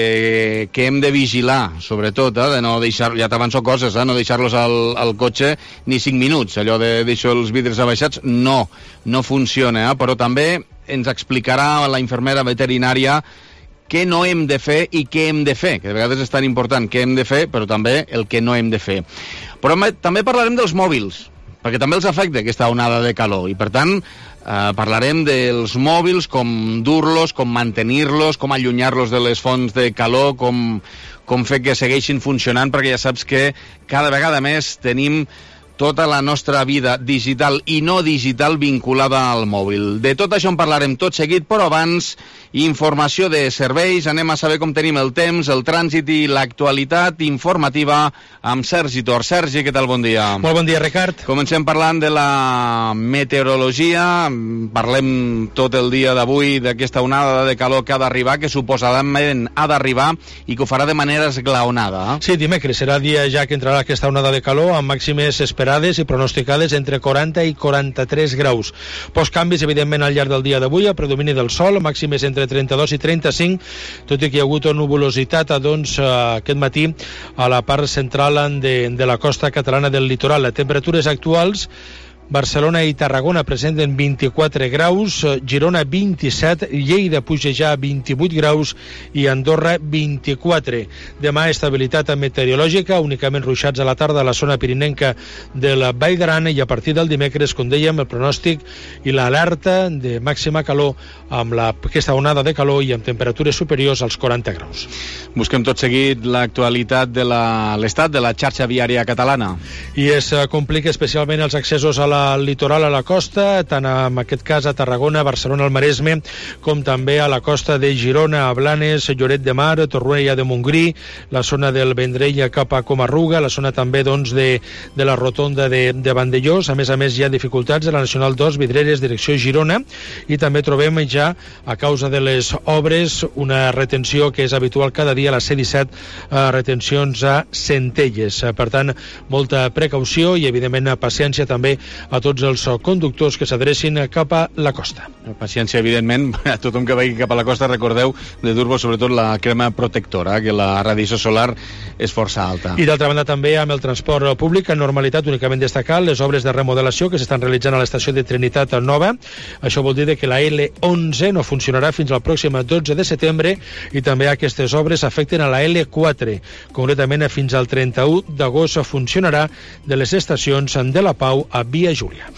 de què hem de vigilar, sobretot, eh, de no deixar, ja t'avanço coses, eh, no deixar-los al, al cotxe ni cinc minuts, allò de deixar els vidres abaixats, no, no funciona, eh, però també ens explicarà la infermera veterinària què no hem de fer i què hem de fer, que de vegades és tan important què hem de fer, però també el que no hem de fer. Però també parlarem dels mòbils, perquè també els afecta aquesta onada de calor, i per tant Uh, parlarem dels mòbils, com dur-los, com mantenir-los, com allunyar-los de les fonts de calor, com, com fer que segueixin funcionant, perquè ja saps que cada vegada més tenim tota la nostra vida digital i no digital vinculada al mòbil. De tot això en parlarem tot seguit, però abans, informació de serveis, anem a saber com tenim el temps, el trànsit i l'actualitat informativa amb Sergi Tor. Sergi, què tal? Bon dia. Molt bon dia, Ricard. Comencem parlant de la meteorologia, parlem tot el dia d'avui d'aquesta onada de calor que ha d'arribar, que suposadament ha d'arribar i que ho farà de manera esglaonada. Sí, dimecres serà dia ja que entrarà aquesta onada de calor amb màximes esperades i pronosticades entre quaranta i quaranta-tres graus. Pocs canvis, evidentment, al llarg del dia d'avui, a predomini del sol, màximes entre trenta-dos i trenta-cinc, tot i que hi ha hagut nuvolositat doncs, aquest matí a la part central de, de la costa catalana del litoral. Les temperatures actuals: Barcelona i Tarragona presenten vint-i-quatre graus, Girona vint-i-set, Lleida puja ja a vint-i-vuit graus i Andorra vint-i-quatre. Demà estabilitat meteorològica, únicament ruixats a la tarda a la zona pirinenca de la Vall d'Aran, i a partir del dimecres, com dèiem, el pronòstic i l'alerta de màxima calor amb la, aquesta onada de calor i amb temperatures superiors als quaranta graus. Busquem tot seguit l'actualitat de l'estat de la xarxa viària catalana. I es complica especialment els accessos a la al litoral, a la costa, tant en aquest cas a Tarragona, Barcelona, al Maresme, com també a la costa de Girona, a Blanes, Lloret de Mar, Torroella de Montgrí, la zona del Vendrell cap a Comarruga, la zona també doncs, de, de la rotonda de, de Vandellós. A més a més, hi ha dificultats a la Nacional dos, Vidreres, direcció Girona, i també trobem ja, a causa de les obres, una retenció que és habitual cada dia a la C disset, eh, retencions a Centelles. Per tant, molta precaució i, evidentment, paciència també a tots els conductors que s'adrecin cap a la costa. Paciència, evidentment, a tothom que vagi cap a la costa, recordeu de dur-vos sobretot la crema protectora, que la radiació solar és força alta. I d'altra banda també amb el transport públic, en normalitat, únicament destacar les obres de remodelació que s'estan realitzant a l'estació de Trinitat Nova. Això vol dir que la L onze no funcionarà fins al pròxim dotze de setembre, i també aquestes obres afecten a la L quatre. Concretament, fins al trenta-u d'agost funcionarà de les estacions de la Pau a Via Júlia.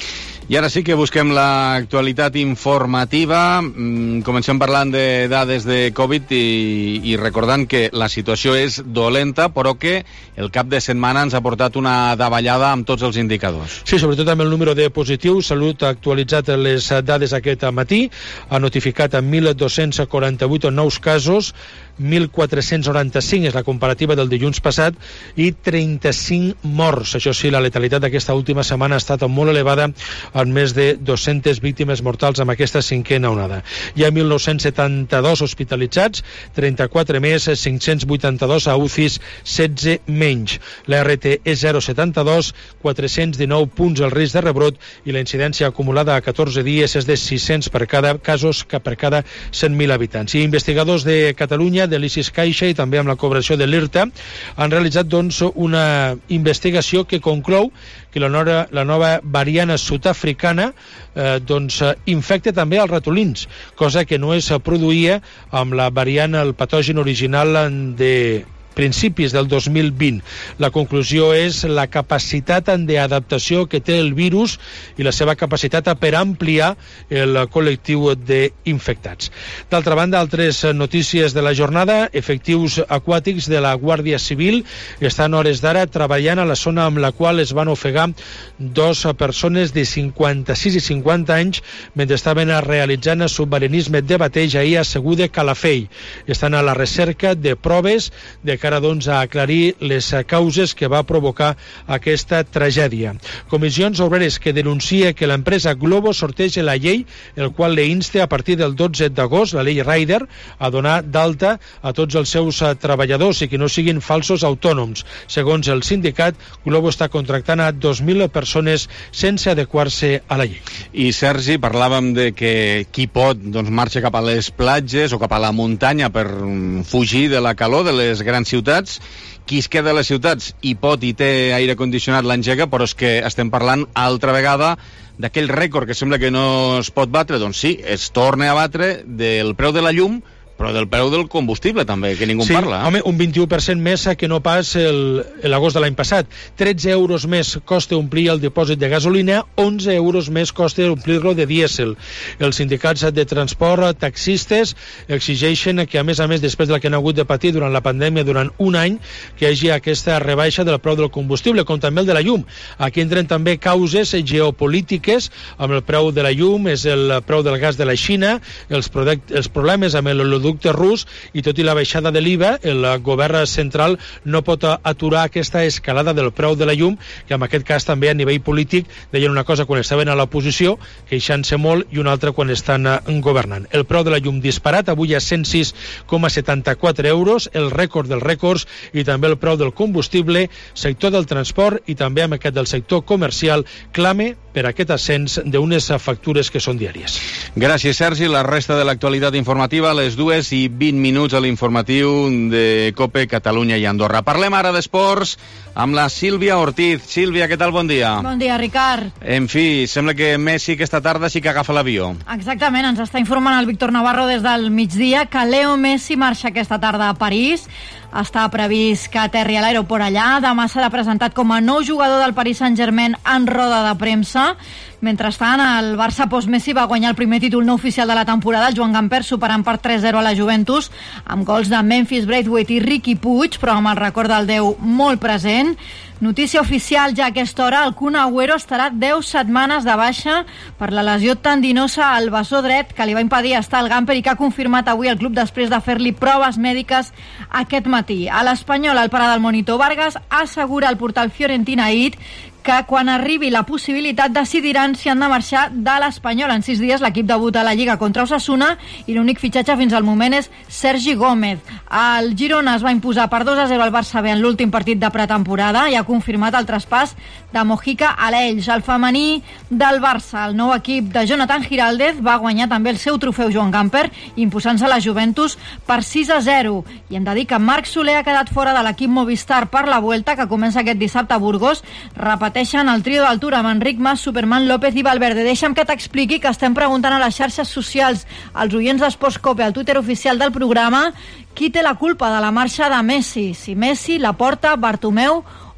I ara sí que busquem l'actualitat informativa. Comencem parlant de dades de Covid i, i recordant que la situació és dolenta, però que el cap de setmana ens ha portat una davallada amb tots els indicadors. Sí, sobretot amb el número de positius. Salut ha actualitzat les dades aquest matí. Ha notificat mil dos-cents quaranta-vuit nous casos, mil quatre-cents noranta-cinc és la comparativa del dilluns passat, i trenta-cinc morts. Això sí, la letalitat d'aquesta última setmana ha estat molt elevada, amb més de dues-centes víctimes mortals amb aquesta cinquena onada. Hi ha mil nou-cents setanta-dos hospitalitzats, trenta-quatre més, cinc-cents vuitanta-dos a U C Is, setze menys. La R T és zero coma setanta-dos, quatre-cents dinou punts el risc de rebrot, i la incidència acumulada a catorze dies és de sis-cents per cada casos que per cada cent mil habitants. I investigadors de Catalunya, de l'I C I S Caixa i també amb la cooperació de l'IRTA han realitzat doncs una investigació que conclou que la nova, la nova variant sud-africana eh, doncs, infecta també els ratolins, cosa que no es produïa amb la variant, el patogen original de principis del dos mil vint. La conclusió és la capacitat d'adaptació que té el virus i la seva capacitat per ampliar el col·lectiu d'infectats. D'altra banda, altres notícies de la jornada: efectius aquàtics de la Guàrdia Civil estan hores d'ara treballant a la zona amb la qual es van ofegar dos persones de cinquanta-sis i cinquanta anys mentre estaven realitzant submarinisme de bateig ahir a Segur de Calafell. Estan a la recerca de proves de cara doncs, a aclarir les causes que va provocar aquesta tragèdia. Comissions Obreres que denuncia que l'empresa Globo sorteja la llei, el qual le insta a partir del dotze d'agost, la llei Rider, a donar d'alta a tots els seus treballadors i que no siguin falsos autònoms. Segons el sindicat, Globo està contractant a dos mil persones sense adequar-se a la llei. I Sergi, parlàvem de que qui pot doncs, marxa cap a les platges o cap a la muntanya per fugir de la calor de les grans ciutats. Qui es queda a les ciutats i pot i té aire condicionat l'engega, però és que estem parlant altra vegada d'aquell rècord que sembla que no es pot batre. Doncs sí, es torna a batre del preu de la llum, però del preu del combustible també, que ningú sí, parla. Home, un vint-i-u per cent més que no pas l'agost de l'any passat. tretze euros més costa omplir el dipòsit de gasolina, onze euros més costa omplir-lo de dièsel. Els sindicats de transport, taxistes, exigeixen que, a més a més, després del que han hagut de patir durant la pandèmia durant un any, que hi hagi aquesta rebaixa del preu del combustible, com també el de la llum. Aquí entren també causes geopolítiques, amb el preu de la llum, és el preu del gas de la Xina, els, els problemes amb el producte rus, i tot i la baixada de l'I V A, el govern central no pot aturar aquesta escalada del preu de la llum, que en aquest cas també a nivell polític deien una cosa quan estaven a l'oposició, queixant-se molt, i una altra quan estan governant. El preu de la llum disparat, avui a cent sis coma setanta-quatre euros, el rècord dels rècords, i també el preu del combustible. Sector del transport i també amb aquest del sector comercial clame per aquest ascens d'unes factures que són diàries. Gràcies, Sergi. La resta de l'actualitat informativa a les dues i vint minuts a l'informatiu de COPE Catalunya i Andorra. Parlem ara d'esports amb la Sílvia Ortiz. Sílvia, què tal? Bon dia. Bon dia, Ricard. En fi, sembla que Messi aquesta tarda sí que agafa l'avió. Exactament, ens està informant el Víctor Navarro des del migdia que Leo Messi marxa aquesta tarda a París. Està previst que aterri a l'aeroport allà. Demà serà presentat com a nou jugador del Paris Saint-Germain en roda de premsa. Mentrestant, el Barça post-Messi va guanyar el primer títol no oficial de la temporada, el Joan Gamper superant per tres zero a la Juventus, amb gols de Memphis Braithwaite i Riqui Puig, però amb el record del deu molt present. Notícia oficial ja a aquesta hora, el Kun Agüero estarà deu setmanes de baixa per la lesió tendinosa al bessó dret que li va impedir estar al Gamper i que ha confirmat avui el club després de fer-li proves mèdiques aquest matí. A l'Espanyol, el pare del monitor Vargas assegura al portal Fiorentina It que quan arribi la possibilitat decidiran si han de marxar de l'Espanyol. En sis dies l'equip debuta a la Lliga contra Osasuna i l'únic fitxatge fins al moment és Sergi Gómez. El Girona es va imposar per dos a zero al Barça B en l'últim partit de pretemporada i ha confirmat el traspàs de Mojica a l'Elx. El femení del Barça, el nou equip de Jonathan Giraldez, va guanyar també el seu trofeu Joan Gamper, imposant-se a la Juventus per sis a zero. I hem de dir que Marc Soler ha quedat fora de l'equip Movistar per la Vuelta, que comença aquest dissabte a Burgos. Repeteixen el trio d'altura amb Enric Mas, Superman López i Valverde. Deixa'm que t'expliqui que estem preguntant a les xarxes socials, als oients d'Esports Cope, al Twitter oficial del programa, qui té la culpa de la marxa de Messi, si Messi, Laporta, Bartomeu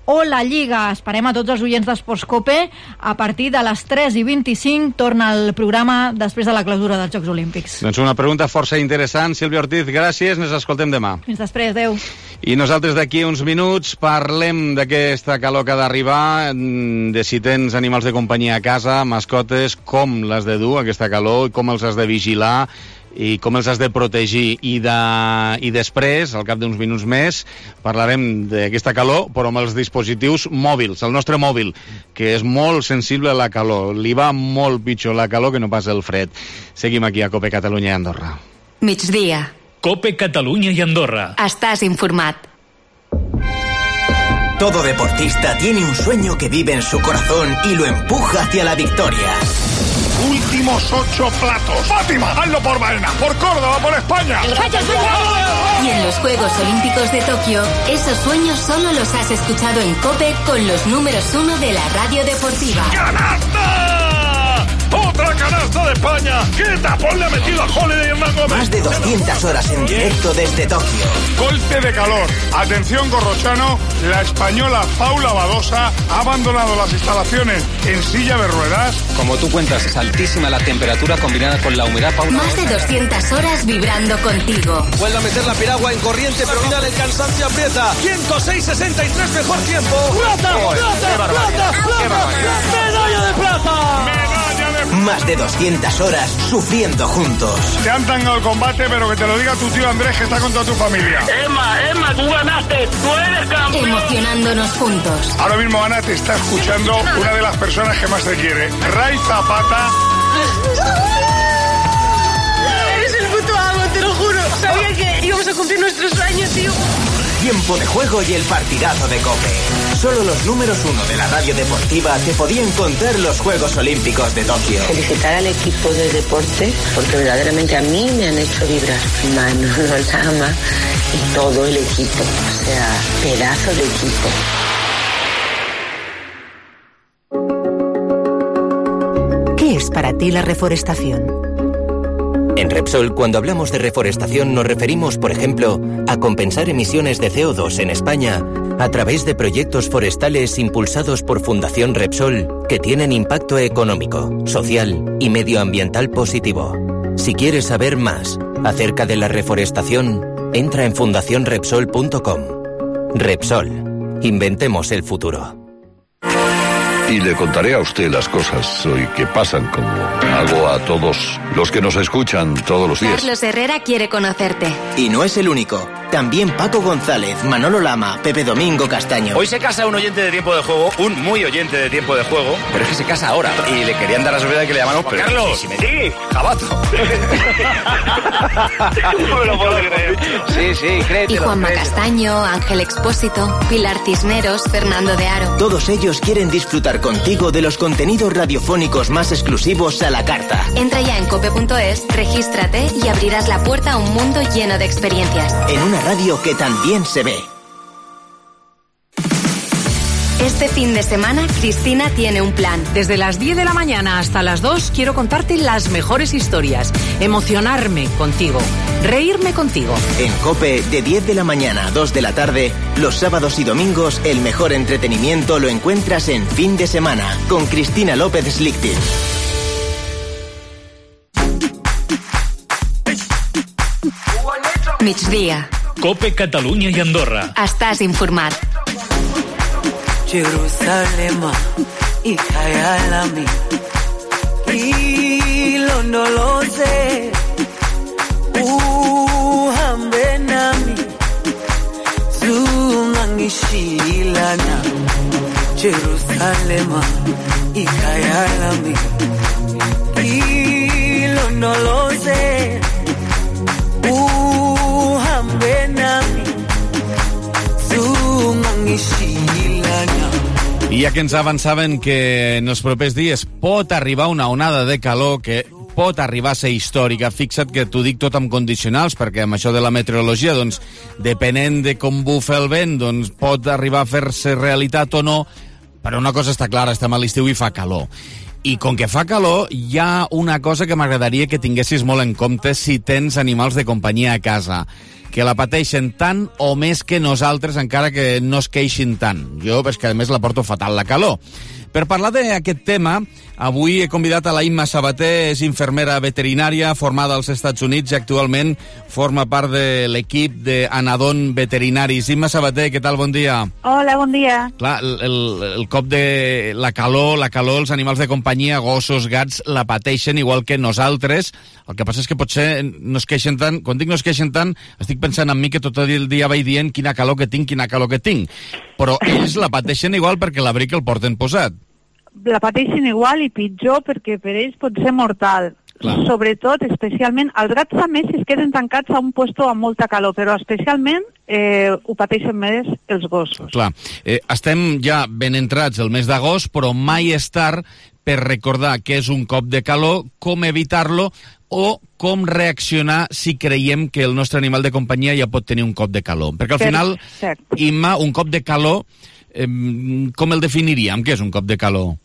o la Lliga. Esperem a tots els oients d'Esports Cope. A partir de les tres i vint-i-cinc torna el programa després de la clausura dels Jocs Olímpics. Doncs una pregunta força interessant. Sílvia Ortiz, gràcies. Ens escoltem demà. Fins després, adeu. I nosaltres d'aquí uns minuts parlem d'aquesta calor que ha d'arribar, de si tens animals de companyia a casa, mascotes, com l'has de dur, aquesta calor, i com els has de vigilar, i com els has de protegir. I, de, i després, al cap d'uns minuts més, parlarem d'aquesta calor, però amb els dispositius mòbils, el nostre mòbil, que és molt sensible a la calor. Li va molt pitjor la calor que no pas el fred. Seguim aquí a Cope Catalunya i Andorra. Migdia. Cope Catalunya i Andorra. Estàs informat. Todo deportista tiene un sueño que vive en su corazón y lo empuja hacia la victoria. Últimos ocho platos. Fátima, hazlo por Baena, por Córdoba, por España. Y en los Juegos Olímpicos de Tokio, esos sueños solo los has escuchado en COPE con los números uno de la radio deportiva. ¡Canasta! ¡Otra canasta de España! ¡Qué tapón le ha metido a Holiday Hernán Gómez! Más de doscientas horas en directo desde Tokio. Golpe de calor. Atención, Corrochano, la española Paula Badosa ha abandonado las instalaciones en silla de ruedas. Como tú cuentas, es altísima la temperatura combinada con la humedad, Paula. Más de doscientas horas vibrando contigo. Vuelve a meter la piragua en corriente, pero final el cansancio aprieta. ciento seis sesenta y tres mejor tiempo. ¡Plata! Oh, ¡Plata! ¡Plata! ¡Plata! ¡Medalla de plata! ¡Medalla de plata! Más de doscientas horas sufriendo juntos. Te han tangado el combate, pero que te lo diga tu tío Andrés, que está con toda tu familia. Emma, Emma, tú ganaste, tú eres campeón. Emocionándonos juntos. Ahora mismo Ana te está escuchando una de las personas que más te quiere. Ray Zapata. Eres el puto amo, te lo juro. Sabía que íbamos a cumplir nuestro sueño, tío. Tiempo de juego y el partidazo de COPE. Solo los números uno de la radio deportiva te podían contar los Juegos Olímpicos de Tokio. Felicitar al equipo de deporte, porque verdaderamente a mí me han hecho vibrar. Manolo Lama y todo el equipo. O sea, pedazo de equipo. ¿Qué es para ti la reforestación? En Repsol, cuando hablamos de reforestación, nos referimos, por ejemplo, a compensar emisiones de C O dos en España a través de proyectos forestales impulsados por Fundación Repsol que tienen impacto económico, social y medioambiental positivo. Si quieres saber más acerca de la reforestación, entra en fundación repsol punto com. Repsol. Inventemos el futuro. Y le contaré a usted las cosas hoy que pasan, como hago a todos los que nos escuchan todos los días. Carlos Herrera quiere conocerte. Y no es el único. También Paco González, Manolo Lama, Pepe Domingo Castaño. Hoy se casa un oyente de Tiempo de Juego, un muy oyente de Tiempo de Juego, pero es que se casa ahora. Y le querían dar la sorpresa de que le llamamos... Juan Carlos. Sí, sí, sí, Jabato. No me lo puedo creer. Sí, sí, créetelo. Y Juanma Castaño, Ángel Expósito, Pilar Cisneros, Fernando de Aro. Todos ellos quieren disfrutar contigo de los contenidos radiofónicos más exclusivos a la carta. Entra ya en cope punto es, regístrate y abrirás la puerta a un mundo lleno de experiencias. En una radio que también se ve. Este fin de semana, Cristina tiene un plan. Desde las diez de la mañana hasta las dos quiero contarte las mejores historias, emocionarme contigo, reírme contigo. En COPE, de diez de la mañana a dos de la tarde, los sábados y domingos, el mejor entretenimiento lo encuentras en Fin de Semana, con Cristina López Slichting. Migdia. Cope Catalunya i Andorra. Estàs informat. Jerusalema ikayalami ilondoloze uhambe nami zungangishilana Jerusalema ikayalami ilondoloze uhambe nami zungangishilana. I ja que ens avançaven que en els propers dies pot arribar una onada de calor que pot arribar a ser històrica. Fixa't que t'ho dic tot amb condicionals, perquè amb això de la meteorologia, doncs, depenent de com bufa el vent, doncs pot arribar a fer-se realitat o no, però una cosa està clara, estem a l'estiu i fa calor. I com que fa calor, hi ha una cosa que m'agradaria que tinguessis molt en compte si tens animals de companyia a casa, que la pateixen tant o més que nosaltres, encara que no es queixin tant. Jo, és que a més la porto fatal, la calor. Per parlar d'aquest tema, avui he convidat a la Imma Sabater, és infermera veterinària formada als Estats Units i actualment forma part de l'equip d'Anadon Veterinaris. Imma Sabater, què tal? Bon dia. Hola, bon dia. Clar, el, el, el cop de la calor, la calor, els animals de companyia, gossos, gats, la pateixen igual que nosaltres. El que passa és que potser no es queixen tant. Quan dic no es queixen tant, estic pensant en mi que tot el dia vaig dient quina calor que tinc, quina calor que tinc. Però ells la pateixen igual perquè l'abric el porten posat. La pateixen igual i pitjor perquè per ells pot ser mortal. Clar. Sobretot, especialment, els gats també si es queden tancats a un puesto amb molta calor, però especialment eh, ho pateixen més els gossos. Clar, eh, estem ja ben entrats el mes d'agost, però mai és tard per recordar què és un cop de calor, com evitar-lo o com reaccionar si creiem que el nostre animal de companyia ja pot tenir un cop de calor. Perquè al final, Perfecte. Imma, un cop de calor, eh, com el definiríem? Què és un cop de calor?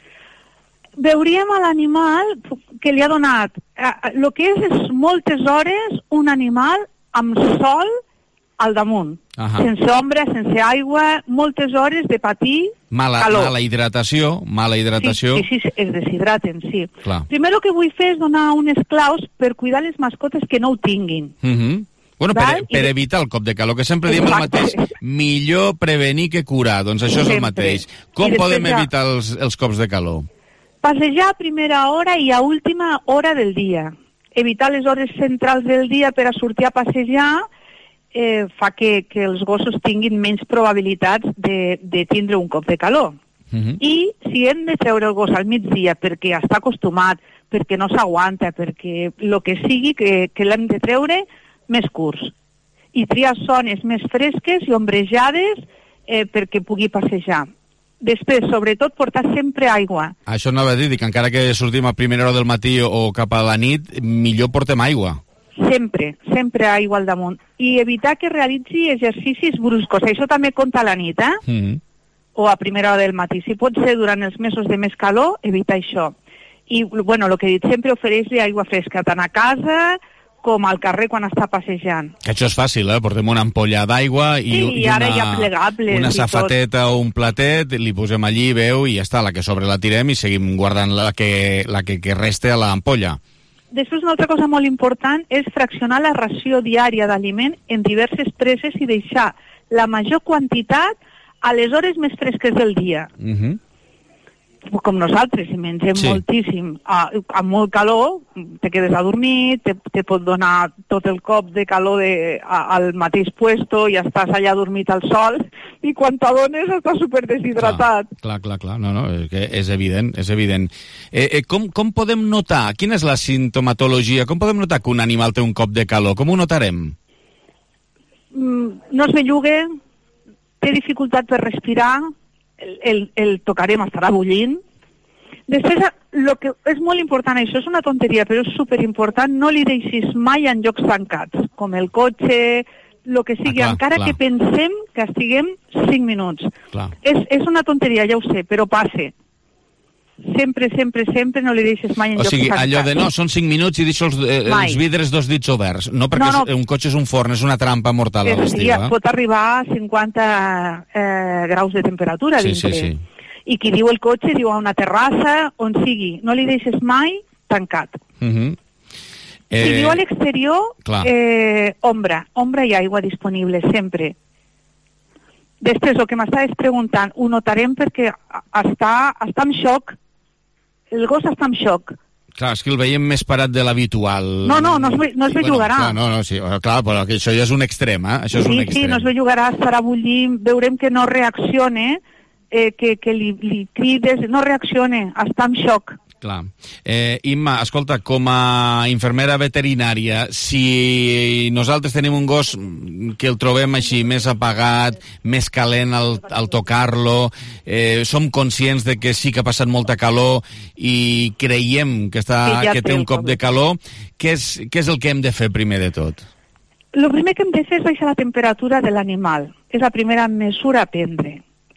Veuríem a l'animal que li ha donat el que és, és moltes hores un animal amb sol al damunt, Ahà. sense ombra, sense aigua, moltes hores de patir mala, calor. Mala hidratació, mala hidratació. Sí, sí, sí, es deshidraten, sí. Clar. Primer el que vull fer és donar unes claus per cuidar les mascotes que no ho tinguin. Uh -huh. Bueno, per, per evitar el cop de calor, que sempre diem el mateix, millor prevenir que curar, doncs això és el mateix. Com podem evitar els, els cops de calor? Passejar a primera hora i a última hora del dia. Evitar les hores centrals del dia per a sortir a passejar eh, fa que, que els gossos tinguin menys probabilitats de, de tindre un cop de calor. Uh -huh. I si hem de treure el gos al migdia perquè està acostumat, perquè no s'aguanta, perquè el que sigui que, que l'hem de treure, més curts. I triar zones més fresques i ombrejades eh, perquè pugui passejar. Després, sobretot, portar sempre aigua. Això anava a dir, que encara que sortim a primera hora del matí o cap a la nit, millor portem aigua. Sempre, sempre aigua al damunt. I evitar que realitzi exercicis bruscos. Això també compta a la nit, eh? Mm. O a primera hora del matí. Si pot ser durant els mesos de més calor, evitar això. I, bueno, el que he dit, sempre ofereix-li aigua fresca, tant a casa com al carrer quan està passejant. Que això és fàcil, eh? Portem una ampolla d'aigua i, sí, i ara una, hi ha plegables una i safateta o un platet, li posem allí, veu, i ja està, la que sobre la tirem i seguim guardant la que, la que, que reste a l'ampolla. Després, una altra cosa molt important és fraccionar la ració diària d'aliment en diverses preses i deixar la major quantitat a les hores més fresques del dia. Uh -huh. Com nosaltres, si mengem Sí. moltíssim a, amb molt calor, te quedes adormit, te, te pot donar tot el cop de calor de, a, al mateix puesto i estàs allà dormit al sol i quan t'adones estàs super deshidratat. Clar, clar, clar, no, no, és, que és evident, és evident. Eh, eh, com, com podem notar, quina és la sintomatologia, com podem notar que un animal té un cop de calor, com ho notarem? Mm, no es belluga, té dificultat per respirar, el, el, el tocarem, estarà bullint. Després, lo que és molt important, això és una tonteria, però és superimportant, no li deixis mai en llocs tancats, com el cotxe, el que sigui, ah, clar, encara clar. que pensem que estiguem cinc minuts. Clar. És, és una tonteria, ja ho sé, però passe. Sempre, sempre, sempre no li deixes mai en O llocs sigui, tancats. allò de no, són cinc minuts i deixo els, eh, Mai. els vidres dos dits oberts. No, perquè No, no. és- un cotxe és un forn, és una trampa mortal a És a dir, l'estiu. Eh? pot arribar a cinquanta eh, graus de temperatura Sí, dintre. sí, sí. I qui diu el cotxe diu a una terrassa, on sigui. No li deixes mai tancat. Uh -huh. Eh... Si diu a l'exterior, clar. eh, ombra. Ombra i aigua disponible, sempre. Després, el que m'estaves preguntant, ho notarem perquè està, està en xoc. El gos està en xoc. Clar, és que el veiem més parat de l'habitual. No, no, no es, ve- no es bellugarà. Bueno, clar, no, no, sí, clar, però que això ja és un extrem, eh? Això és un Sí, extrem. sí, no es bellugarà, estarà bullint, veurem que no reaccione, eh, que, que li, li crides, no reaccione, està en xoc. Clar. Eh, Imma, escolta, com a infermera veterinària, si nosaltres tenim un gos que el trobem així més apagat, més calent al, al tocar-lo, eh, som conscients de que sí que ha passat molta calor i creiem que, està, Que ja que té té un el cop cop de calor, què és, què és el que hem de fer primer de tot? El primer que hem de fer és baixar la temperatura de l'animal. És la primera mesura a prendre.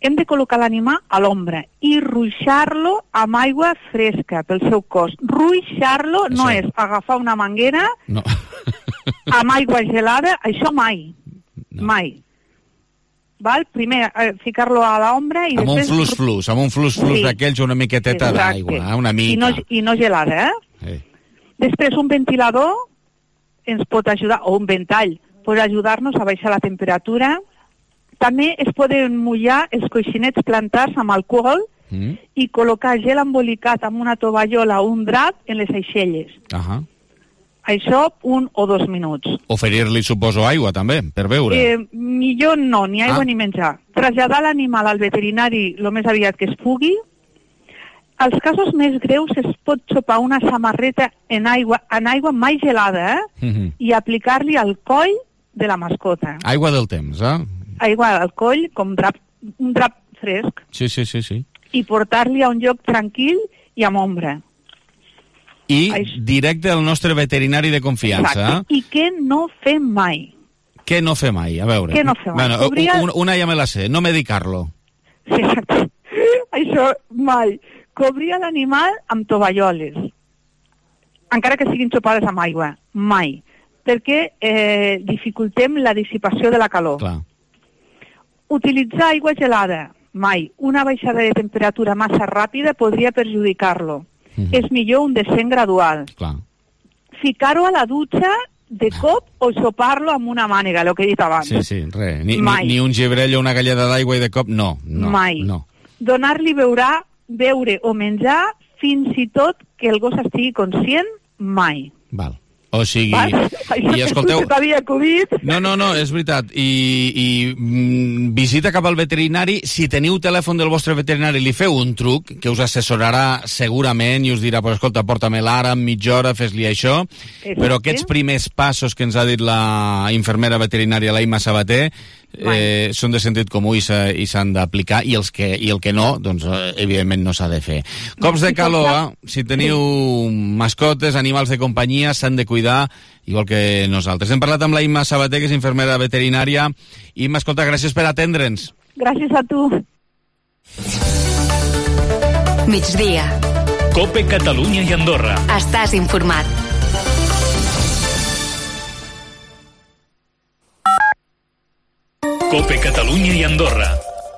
hem de col·locar l'animal a l'ombra i ruixar-lo amb aigua fresca pel seu cos. Ruixar-lo no és agafar una manguera no. amb aigua gelada, això mai, no. mai. Val? Primer, eh, ficar-lo a l'ombra i amb després... un flus-flus, amb un flus-flus sí. d'aquells, una miqueteta d'aigua, eh? Una mica. I no, i no gelada, eh? Sí. Després, un ventilador ens pot ajudar, o un ventall, pot ajudar-nos a baixar la temperatura. També es poden mullar els coixinets plantars amb alcohol mm. i col·locar gel embolicat amb una tovallola o un drap en les aixelles. Ahà. Això, un o dos minuts. Oferir-li, suposo, aigua, també, per beure. Eh, millor no, ni aigua ah. ni menjar. Traslladar l'animal al veterinari el més aviat que es pugui. Als casos més greus es pot xopar una samarreta en aigua, en aigua mai gelada, eh? Mm-hmm. I aplicar-li al coll de la mascota. Aigua del temps, eh? Aigua al coll, com drap, un drap fresc. Sí, sí, sí, sí. I portar-li a un lloc tranquil i amb ombra. I directe al nostre veterinari de confiança. Exacte. I què no fem mai? Què no fem mai? A veure. Què no fem mai? Bueno, Cobria... una, una ja me la sé, no medicar-lo. Sí, exacte. Això mai. Cobrir l'animal amb tovalloles. Encara que siguin xopades amb aigua. Mai. Perquè eh, dificultem la dissipació de la calor. Clar. Utilitzar aigua gelada. Mai. Una baixada de temperatura massa ràpida podria perjudicar-lo. Mm-hmm. És millor un descens gradual. Clar. Ficar-ho a la dutxa de cop o xopar-lo amb una mànega, el que he dit abans. Sí, sí, res. Ni, ni, ni un gibrell o una galleda d'aigua i de cop, no. no Mai. No. Donar-li beurà, beure o menjar fins i tot que el gos estigui conscient, mai. Val. O sigui... Val? I escolteu... t'havia acudit. No, no, no, és veritat. I, i mm, visita cap al veterinari. Si teniu telèfon del vostre veterinari, li feu un truc que us assessorarà segurament i us dirà, pues, escolta, porta-me'l ara, en mitja hora, fes-li això. Exacte. Però aquests primers passos que ens ha dit la infermera veterinària, la Imma Sabater, eh, són de sentit comú i s'han d'aplicar, i, els que, i el que no, doncs, evidentment no s'ha de fer. Cops de calor, eh? Si teniu mascotes, animals de companyia, s'han de cuidar igual que nosaltres. Hem parlat amb la Imma Sabater, que és infermera veterinària. Imma, escolta, gràcies per atendre'ns. Gràcies a tu. Migdia. COPE Catalunya i Andorra. Estàs informat. COPE Catalunya y Andorra.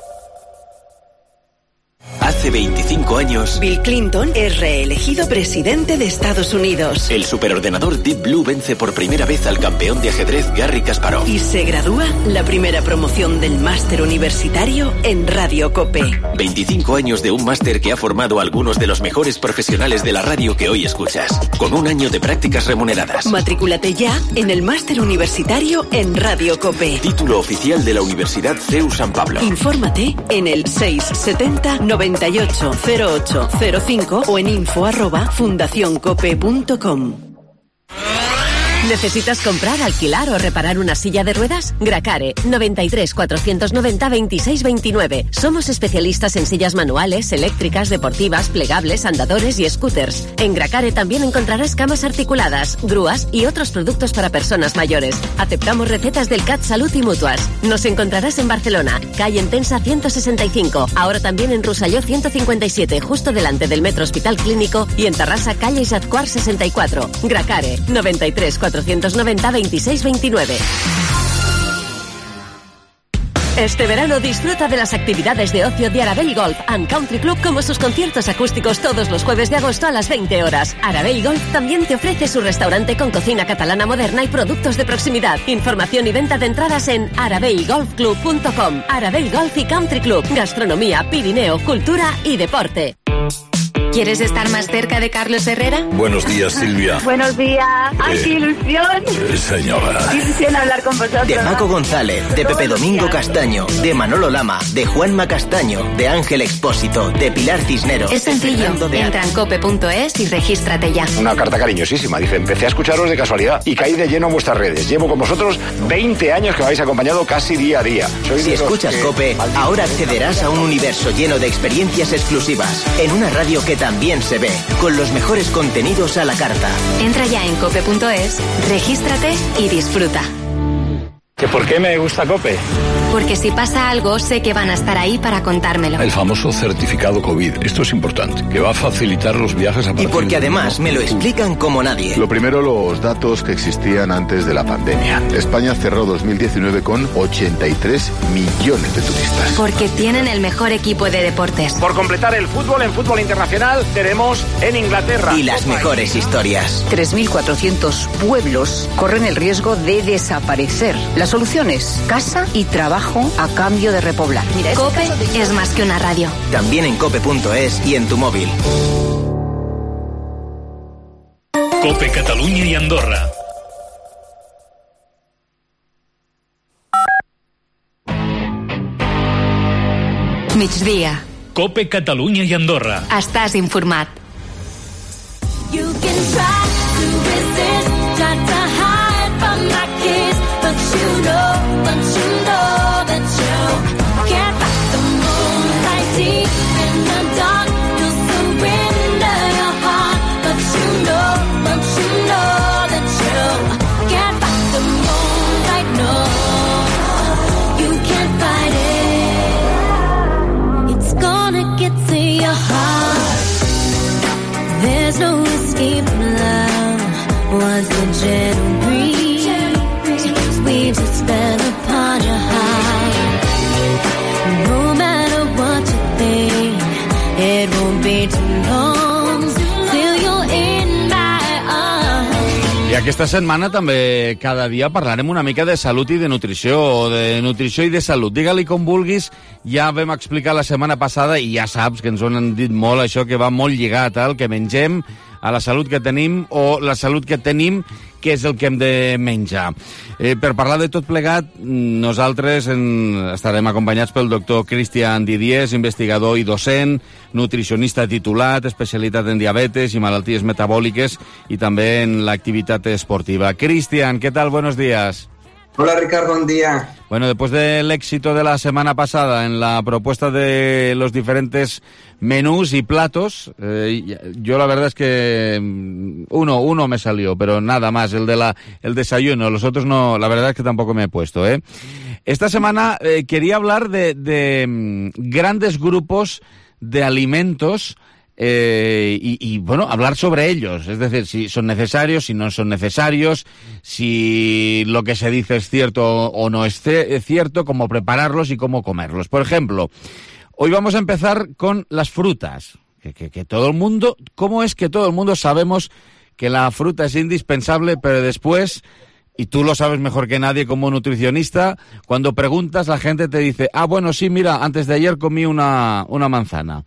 Hace veinticinco años, Bill Clinton es reelegido presidente de Estados Unidos. El superordenador Deep Blue vence por primera vez al campeón de ajedrez Garry Kasparov. Y se gradúa la primera promoción del máster universitario en Radio COPE. veinticinco años de un máster que ha formado a algunos de los mejores profesionales de la radio que hoy escuchas, con un año de prácticas remuneradas. Matrículate ya en el máster universitario en Radio COPE. Título oficial de la Universidad C E U San Pablo. Infórmate en el seis setenta noventa y ocho cero ocho cero cinco o en info arroba fundacioncope punto com. ¿Necesitas comprar, alquilar o reparar una silla de ruedas? Gracare, noventa y tres cuatrocientos noventa veintiséis veintinueve. Somos especialistas en sillas manuales, eléctricas, deportivas, plegables, andadores y scooters. En Gracare también encontrarás camas articuladas, grúas y otros productos para personas mayores. Aceptamos recetas del C A T Salud y Mutuas. Nos encontrarás en Barcelona, calle Entensa ciento sesenta y cinco. Ahora también en Rosselló ciento cincuenta y siete, justo delante del Metro Hospital Clínico, y en Terrassa, calle Jatquart sesenta y cuatro. Gracare, noventa y tres cuatrocientos noventa veintiséis veintinueve. Este verano disfruta de las actividades de ocio de Arabell Golf and Country Club, como sus conciertos acústicos todos los jueves de agosto a las veinte horas. Arabell Golf también te ofrece su restaurante con cocina catalana moderna y productos de proximidad. Información y venta de entradas en arabell golf club punto com. Arabell Golf y Country Club. Gastronomía, Pirineo, cultura y deporte. ¿Quieres estar más cerca de Carlos Herrera? Buenos días, Silvia. Buenos días. ¡Ay, qué ilusión! Eh, señora. ¡Qué ilusión hablar con vosotros! De Paco González, de Pepe Domingo Castaño, de Manolo Lama, de Juanma Castaño, de Ángel Expósito, de Pilar Cisneros. Es sencillo. Entra en cope punto es y regístrate ya. Una carta cariñosísima. Dice, empecé a escucharos de casualidad y caí de lleno en vuestras redes. Llevo con vosotros veinte años que me habéis acompañado casi día a día. Soy si escuchas que... COPE, ahora accederás a un universo lleno de experiencias exclusivas, en una radio que también se ve, con los mejores contenidos a la carta. Entra ya en cope punto es, regístrate y disfruta. ¿Que por qué me gusta COPE? Porque si pasa algo, sé que van a estar ahí para contármelo. El famoso certificado COVID. Esto es importante, que va a facilitar los viajes a partir Y porque de además me lo explican como nadie. Lo primero, los datos que existían antes de la pandemia. España cerró dos mil diecinueve con ochenta y tres millones de turistas. Porque tienen el mejor equipo de deportes. Por completar el fútbol en fútbol internacional, tenemos en Inglaterra. Y las mejores historias. tres mil cuatrocientos pueblos corren el riesgo de desaparecer. La solución es casa y trabajo a cambio de repoblar. Mira, COPE de... es más que una radio. También en cope punto es y en tu móvil. COPE Catalunya i Andorra. Migdia. COPE Catalunya i Andorra. Estàs informat. You can try to resist, try to hide from my kiss, but you know, but you know that you can't fight the moonlight deep in the dark. You'll surrender your heart, but you know, but you know that you can't fight the moonlight. No, you can't fight it. It's gonna get to your heart. There's no escape from love. Once the gentle breeze weaves its spell upon your heart. No matter what you think, it won't be too long till you're in my arms. I aquesta setmana també cada dia parlarem una mica de salut i de nutrició, o de nutrició i de salut. Digue-li com vulguis, ja vam explicar la setmana passada i ja saps que ens ho han dit molt, això que va molt lligat al que mengem, a la salut que tenim o la salut que tenim, que és el que hem de menjar. Eh, per parlar de tot plegat, nosaltres en, estarem acompanyats pel doctor Cristian Didiers, investigador i docent, nutricionista titulat, especialitat en diabetes i malalties metabòliques i també en l'activitat esportiva. Cristian, ¿qué tal? Buenos días. Hola Ricardo, buen día. Bueno, después del éxito de la semana pasada en la propuesta de los diferentes menús y platos, eh, yo la verdad es que uno uno me salió, pero nada más, el de la el desayuno, los otros no, la verdad es que tampoco me he puesto, ¿eh? Esta semana eh, quería hablar de, de um, grandes grupos de alimentos. Eh, y, y, bueno, hablar sobre ellos, es decir, si son necesarios, si no son necesarios, si lo que se dice es cierto o no es cierto, cómo prepararlos y cómo comerlos. Por ejemplo, hoy vamos a empezar con las frutas, que, que, que todo el mundo, ¿cómo es que todo el mundo sabemos que la fruta es indispensable, pero después, y tú lo sabes mejor que nadie como nutricionista, cuando preguntas la gente te dice, ah, bueno, sí, mira, antes de ayer comí una, una manzana.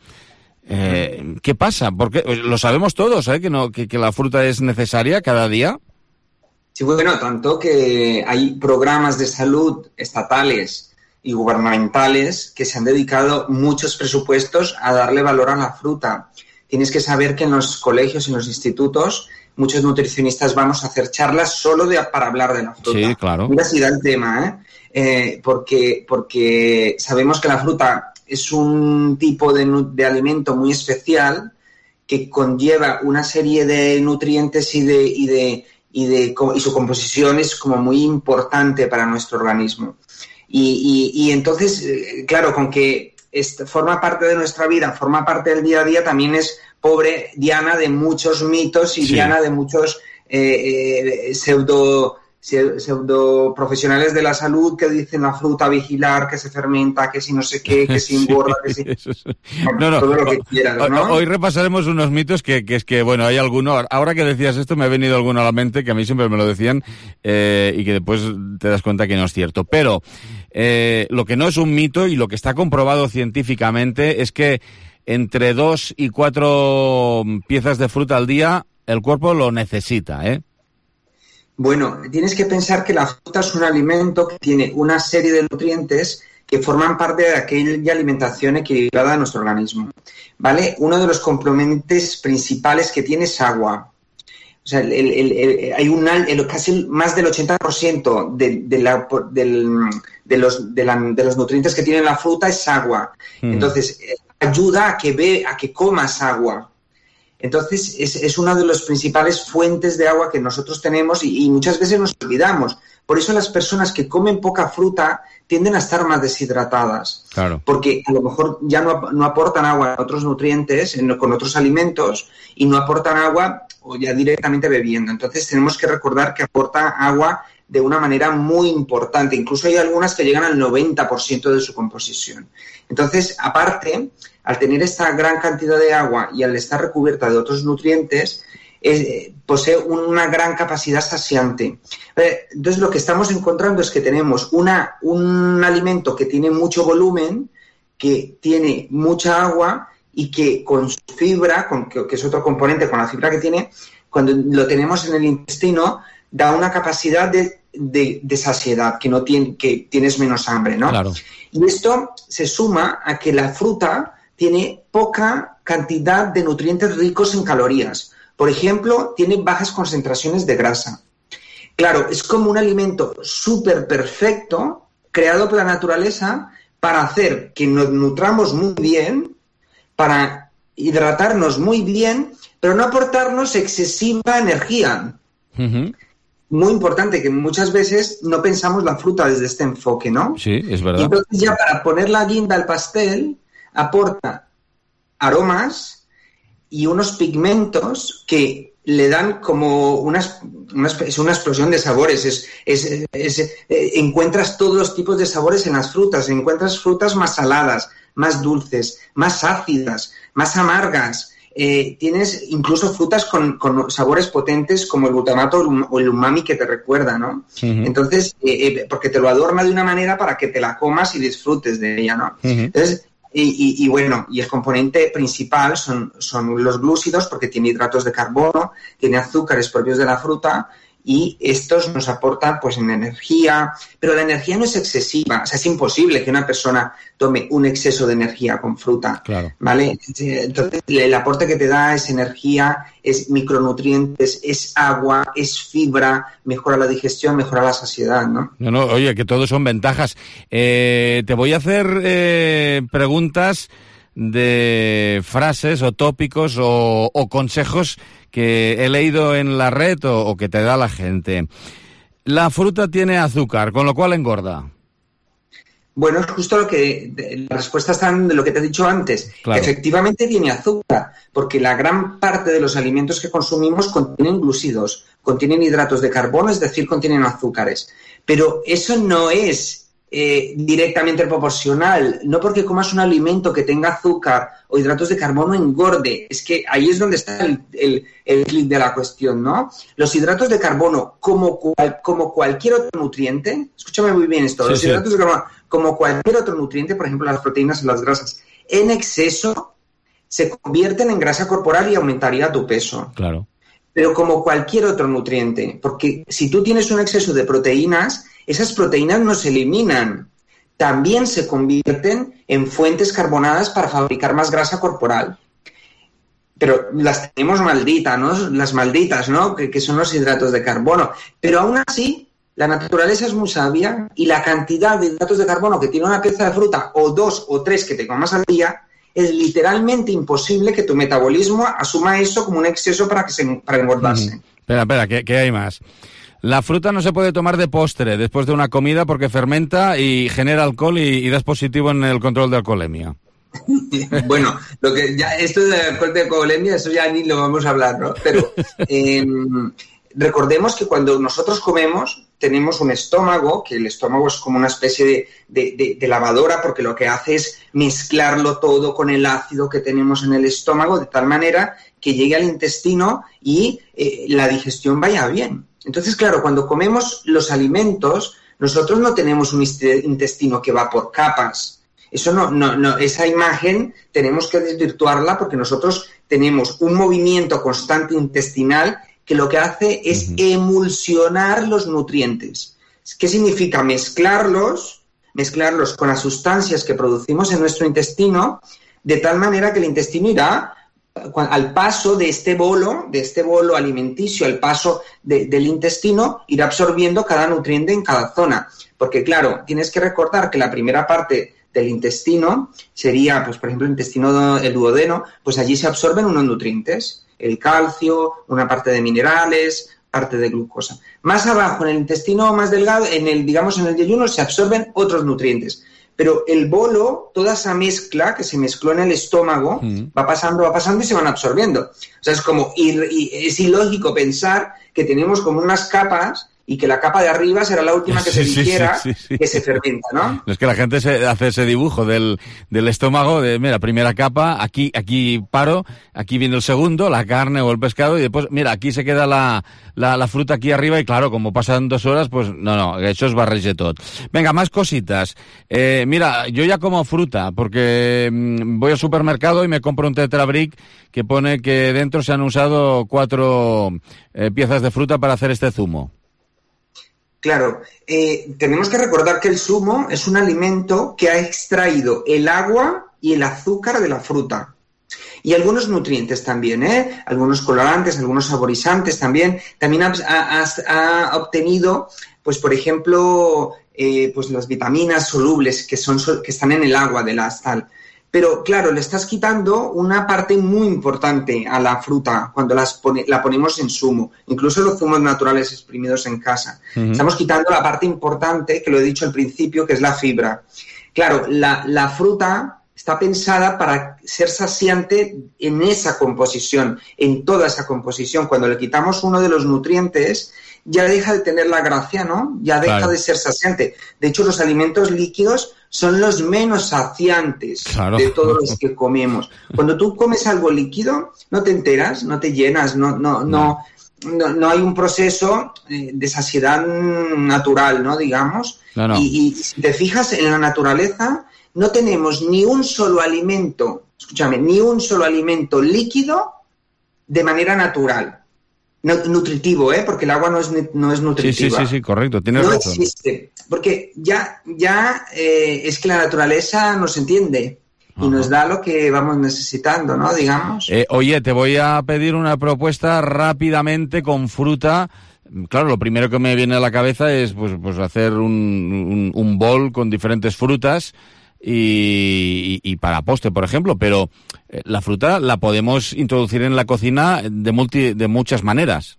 Eh, ¿Qué pasa? Porque lo sabemos todos, ¿eh? Que, no, que, que la fruta es necesaria cada día. Sí, bueno, tanto que hay programas de salud estatales y gubernamentales que se han dedicado muchos presupuestos a darle valor a la fruta. Tienes que saber que en los colegios, en los institutos, muchos nutricionistas vamos a hacer charlas solo de, para hablar de la fruta. Sí, claro. Mira si da el tema, ¿eh? Eh, porque, porque sabemos que la fruta es un tipo de, de alimento muy especial que conlleva una serie de nutrientes y de, y de, y de y su composición es como muy importante para nuestro organismo. Y, y, y entonces, claro, con que este, forma parte de nuestra vida, forma parte del día a día, también es pobre Diana de muchos mitos y sí. Diana de muchos eh, eh, pseudo... pseudo profesionales de la salud que dicen la fruta vigilar, que se fermenta, que si no sé qué, que si engorda, que si... no, no, todo lo que quieras, ¿no? Hoy repasaremos unos mitos que, que es que, bueno, hay alguno... Ahora que decías esto me ha venido alguno a la mente, que a mí siempre me lo decían, eh, y que después te das cuenta que no es cierto. Pero eh, lo que no es un mito y lo que está comprobado científicamente es que entre dos y cuatro piezas de fruta al día el cuerpo lo necesita, ¿eh? Bueno, tienes que pensar que la fruta es un alimento que tiene una serie de nutrientes que forman parte de aquella alimentación equilibrada de nuestro organismo, ¿vale? Uno de los componentes principales que tiene es agua. O sea, el, el, el, el, hay un, el, casi más del ochenta por ciento de, de, la, del, de, los, de, la, de los nutrientes que tiene la fruta es agua. Mm. Entonces, ayuda a que, ve, a que comas agua. Entonces, es, es una de las principales fuentes de agua que nosotros tenemos y, y muchas veces nos olvidamos. Por eso las personas que comen poca fruta tienden a estar más deshidratadas. Claro. Porque a lo mejor ya no, no aportan agua a otros nutrientes en, con otros alimentos y no aportan agua o ya directamente bebiendo. Entonces, tenemos que recordar que aporta agua de una manera muy importante. Incluso hay algunas que llegan al noventa por ciento de su composición. Entonces, aparte, al tener esta gran cantidad de agua y al estar recubierta de otros nutrientes, eh, posee una gran capacidad saciante. Eh, entonces, lo que estamos encontrando es que tenemos una, un alimento que tiene mucho volumen, que tiene mucha agua y que con su fibra, con, que, que es otro componente, con la fibra que tiene, cuando lo tenemos en el intestino, da una capacidad de, de, de saciedad, que no tiene, que tienes menos hambre, ¿no? Claro. Y esto se suma a que la fruta tiene poca cantidad de nutrientes ricos en calorías. Por ejemplo, tiene bajas concentraciones de grasa. Claro, es como un alimento súper perfecto, creado por la naturaleza, para hacer que nos nutramos muy bien, para hidratarnos muy bien, pero no aportarnos excesiva energía. Uh-huh. Muy importante, que muchas veces no pensamos la fruta desde este enfoque, ¿no? Sí, es verdad. Y entonces ya para poner la guinda al pastel, aporta aromas y unos pigmentos que le dan como una, una, es una explosión de sabores. Es, es, es, es, eh, encuentras todos los tipos de sabores en las frutas. Encuentras frutas más saladas, más dulces, más ácidas, más amargas. Eh, tienes incluso frutas con, con sabores potentes como el glutamato o el umami que te recuerda, ¿no? Uh-huh. Entonces, eh, eh, porque te lo adorna de una manera para que te la comas y disfrutes de ella, ¿no? Uh-huh. Entonces, y, y, y bueno, y el componente principal son, son los glúcidos, porque tiene hidratos de carbono, tiene azúcares propios de la fruta, y estos nos aportan pues en energía, pero la energía no es excesiva, o sea, es imposible que una persona tome un exceso de energía con fruta, claro. ¿Vale? Entonces, el aporte que te da es energía, es micronutrientes, es agua, es fibra, mejora la digestión, mejora la saciedad, ¿no? No, no, oye, que todo son ventajas. Eh, te voy a hacer eh, preguntas de frases o tópicos o, o consejos que he leído en la red o, o que te da la gente. La fruta tiene azúcar, con lo cual engorda. Bueno, es justo lo que... La respuesta está en lo que te he dicho antes. Claro. Efectivamente tiene azúcar, porque la gran parte de los alimentos que consumimos contienen glúcidos, contienen hidratos de carbono, es decir, contienen azúcares. Pero eso no es eh, directamente proporcional. No porque comas un alimento que tenga azúcar o hidratos de carbono engorde. Es que ahí es donde está el, el, el clic de la cuestión, ¿no? Los hidratos de carbono, como, cual, como cualquier otro nutriente, escúchame muy bien esto, sí, los sí. hidratos de carbono, como cualquier otro nutriente, por ejemplo, las proteínas y las grasas, en exceso se convierten en grasa corporal y aumentaría tu peso. Claro. Pero como cualquier otro nutriente, porque si tú tienes un exceso de proteínas, esas proteínas no se eliminan, también se convierten en fuentes carbonadas para fabricar más grasa corporal. Pero las tenemos malditas, ¿no? Las malditas, ¿no? Que, que son los hidratos de carbono. Pero aún así, la naturaleza es muy sabia y la cantidad de hidratos de carbono que tiene una pieza de fruta, o dos o tres que te comas al día, es literalmente imposible que tu metabolismo asuma eso como un exceso para que se, para engordarse. Mm. Espera, espera, que, que hay más. La fruta no se puede tomar de postre después de una comida porque fermenta y genera alcohol y, y das positivo en el control de alcoholemia. Bueno, lo que ya esto de alcohol de alcoholemia, eso ya ni lo vamos a hablar, ¿no? Pero eh, recordemos que cuando nosotros comemos tenemos un estómago, que el estómago es como una especie de, de, de, de lavadora, porque lo que hace es mezclarlo todo con el ácido que tenemos en el estómago de tal manera que llegue al intestino y eh, la digestión vaya bien. Entonces, claro, cuando comemos los alimentos, nosotros no tenemos un intestino que va por capas. Eso no, no, no, esa imagen tenemos que desvirtuarla porque nosotros tenemos un movimiento constante intestinal que lo que hace es uh-huh. emulsionar los nutrientes. ¿Qué significa? Mezclarlos, mezclarlos con las sustancias que producimos en nuestro intestino, de tal manera que el intestino irá al paso de este bolo, de este bolo alimenticio, al paso de, del intestino, irá absorbiendo cada nutriente en cada zona. Porque, claro, tienes que recordar que la primera parte del intestino sería, pues por ejemplo, el intestino, el duodeno, pues allí se absorben unos nutrientes. el calcio, una parte de minerales, parte de glucosa. Más abajo, en el intestino más delgado, en el, digamos, en el yeyuno, se absorben otros nutrientes. Pero el bolo, toda esa mezcla que se mezcló en el estómago, mm. va pasando, va pasando y se van absorbiendo. O sea, es como, y, y, es ilógico pensar que tenemos como unas capas y que la capa de arriba será la última que sí, se dijera, sí, sí, sí. que se fermenta, ¿no? Es que la gente se hace ese dibujo del, del estómago, de, mira, primera capa, aquí aquí paro, aquí viene el segundo, la carne o el pescado, y después, mira, aquí se queda la, la, la fruta aquí arriba, y claro, como pasan dos horas, pues no, no, això es barreja tot. Venga, más cositas. Eh, mira, yo ya como fruta, porque mmm, voy al supermercado y me compro un Tetrabric que pone que dentro se han usado cuatro eh, piezas de fruta para hacer este zumo. Claro, eh, tenemos que recordar que el zumo es un alimento que ha extraído el agua y el azúcar de la fruta. Y algunos nutrientes también, ¿eh? Algunos colorantes, algunos saborizantes también. También ha, ha, ha obtenido, pues por ejemplo, eh, pues las vitaminas solubles que, son, que están en el agua de la sal. Pero claro, le estás quitando una parte muy importante a la fruta cuando las pone, la ponemos en zumo. Incluso los zumos naturales exprimidos en casa. Uh-huh. Estamos quitando la parte importante, que lo he dicho al principio, que es la fibra. Claro, la, la fruta está pensada para ser saciante en esa composición, en toda esa composición. Cuando le quitamos uno de los nutrientes, ya deja de tener la gracia, ¿no? Ya deja claro. de ser saciante. De hecho, los alimentos líquidos son los menos saciantes claro. de todos los que comemos. Cuando tú comes algo líquido, no te enteras, no te llenas, no, no, no, no, no hay un proceso de saciedad natural, ¿no? Digamos. No, no. Y, y si te fijas en la naturaleza, no tenemos ni un solo alimento, escúchame, ni un solo alimento líquido de manera natural. No, nutritivo, ¿eh? Porque el agua no es, no es nutritiva. Sí, sí, sí, sí, correcto, tienes no razón. No existe, porque ya, ya eh, es que la naturaleza nos entiende y Ajá. nos da lo que vamos necesitando, ¿no? Digamos. Eh, oye, te voy a pedir una propuesta rápidamente con fruta. Claro, lo primero que me viene a la cabeza es pues, pues hacer un, un, un bol con diferentes frutas. Y, y, y para postre, por ejemplo, pero eh, la fruta la podemos introducir en la cocina de, multi, de muchas maneras.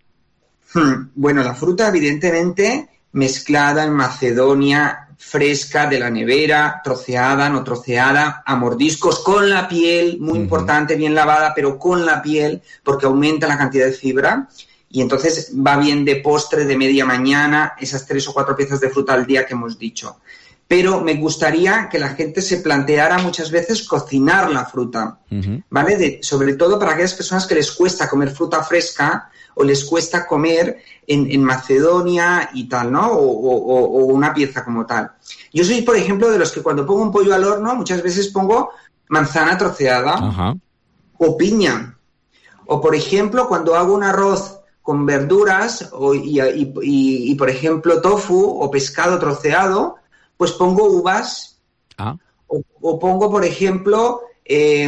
Bueno, la fruta evidentemente mezclada en Macedonia, fresca de la nevera, troceada, no troceada, a mordiscos, con la piel, muy uh-huh. importante, bien lavada, pero con la piel, porque aumenta la cantidad de fibra. Y entonces va bien de postre, de media mañana, esas tres o cuatro piezas de fruta al día que hemos dicho. Pero me gustaría que la gente se planteara muchas veces cocinar la fruta, uh-huh. ¿vale? De, sobre todo para aquellas personas que les cuesta comer fruta fresca o les cuesta comer en, en Macedonia y tal, ¿no? O, o, o una pieza como tal. Yo soy, por ejemplo, de los que cuando pongo un pollo al horno muchas veces pongo manzana troceada uh-huh. o piña. O, por ejemplo, cuando hago un arroz con verduras o, y, y, y, y, por ejemplo, tofu o pescado troceado, pues pongo uvas ah. o, o pongo, por ejemplo, eh,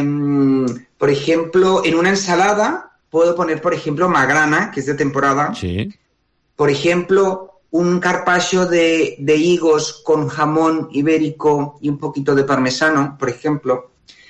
por ejemplo, en una ensalada puedo poner, por ejemplo, magrana, que es de temporada. Sí. Por ejemplo, un carpaccio de, de higos con jamón ibérico y un poquito de parmesano, por ejemplo.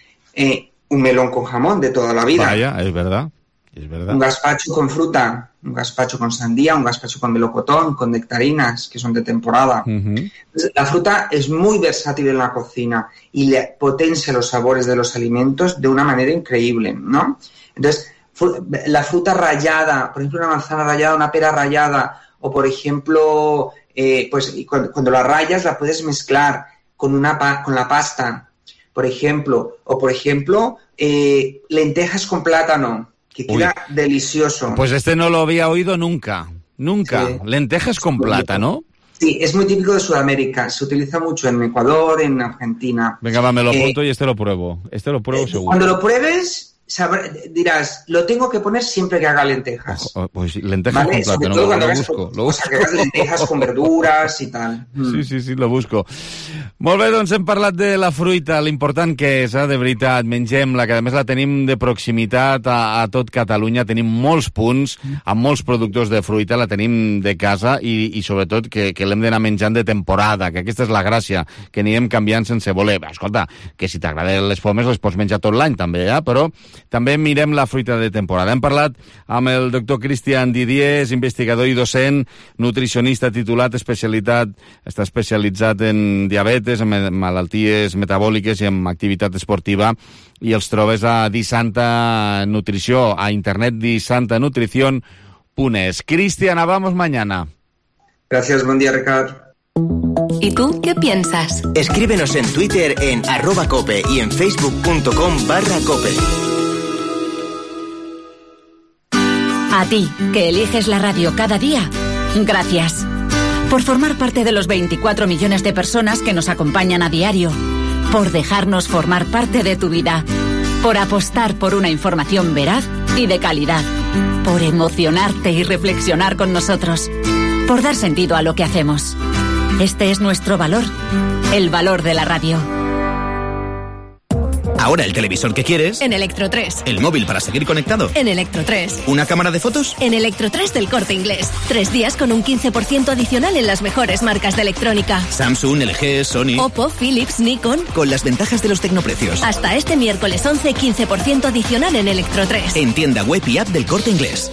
Eh, un melón con jamón de toda la vida. Vaya, es verdad. Es verdad. Un gazpacho con fruta, un gazpacho con sandía, un gazpacho con melocotón, con nectarinas, que son de temporada. Uh-huh. Entonces, la fruta es muy versátil en la cocina y le potencia los sabores de los alimentos de una manera increíble, ¿no? Entonces, fru- la fruta rallada, por ejemplo, una manzana rallada, una pera rallada, o por ejemplo, eh, pues cuando, cuando la rayas la puedes mezclar con, una pa- con la pasta, por ejemplo, o por ejemplo, eh, lentejas con plátano, que queda Uy. delicioso. Pues este no lo había oído nunca, nunca. Sí. Lentejas con plátano. Sí, es muy típico de Sudamérica. Se utiliza mucho en Ecuador, en Argentina. Venga, va, me lo apunto eh, y este lo pruebo. Este lo pruebo eh, seguro. Cuando lo pruebes, sabrás, dirás, lo tengo que poner siempre que haga lentejas. Oh, pues lentejas ¿vale? con plátano, lo, lo busco. Lo busco. O sea, que hagas lentejas con verduras i tal. Mm. Sí, sí, sí, lo busco. Molt bé, doncs hem parlat de la fruita, l'important que és, eh, de veritat, mengem-la, que a més la tenim de proximitat a, a tot Catalunya, tenim molts punts, amb molts productors de fruita, la tenim de casa i, i sobretot que, que l'hem d'anar menjant de temporada, que aquesta és la gràcia, que anirem canviant sense voler. Escolta, que si t'agraden les pomes les pots menjar tot l'any també, eh? Però també mirem la fruita de temporada. Hem parlat amb el doctor Cristian Didier, investigador i docent, nutricionista titulat, especialitat, està especialitzat en diabetes, en malalties metabòliques i en activitat esportiva, i els trobes a Disanta Nutrició, a internet disanta nutrición punto es. Cristian, hablamos mañana. Gracias, buen día, Ricardo. ¿Y tú qué piensas? Escríbenos en Twitter en arroba cope y en facebook.com barra cope. A ti, que eliges la radio cada día, gracias. Por formar parte de los veinticuatro millones de personas que nos acompañan a diario. Por dejarnos formar parte de tu vida. Por apostar por una información veraz y de calidad. Por emocionarte y reflexionar con nosotros. Por dar sentido a lo que hacemos. Este es nuestro valor, el valor de la radio. Ahora el televisor que quieres. En Electro tres. El móvil para seguir conectado. En Electro tres. ¿Una cámara de fotos? En Electro tres del Corte Inglés. Tres días con un quince por ciento adicional en las mejores marcas de electrónica. Samsung, L G, Sony. Oppo, Philips, Nikon. Con las ventajas de los tecnoprecios. Hasta este miércoles once, quince por ciento adicional en Electro tres. En tienda web y app del Corte Inglés.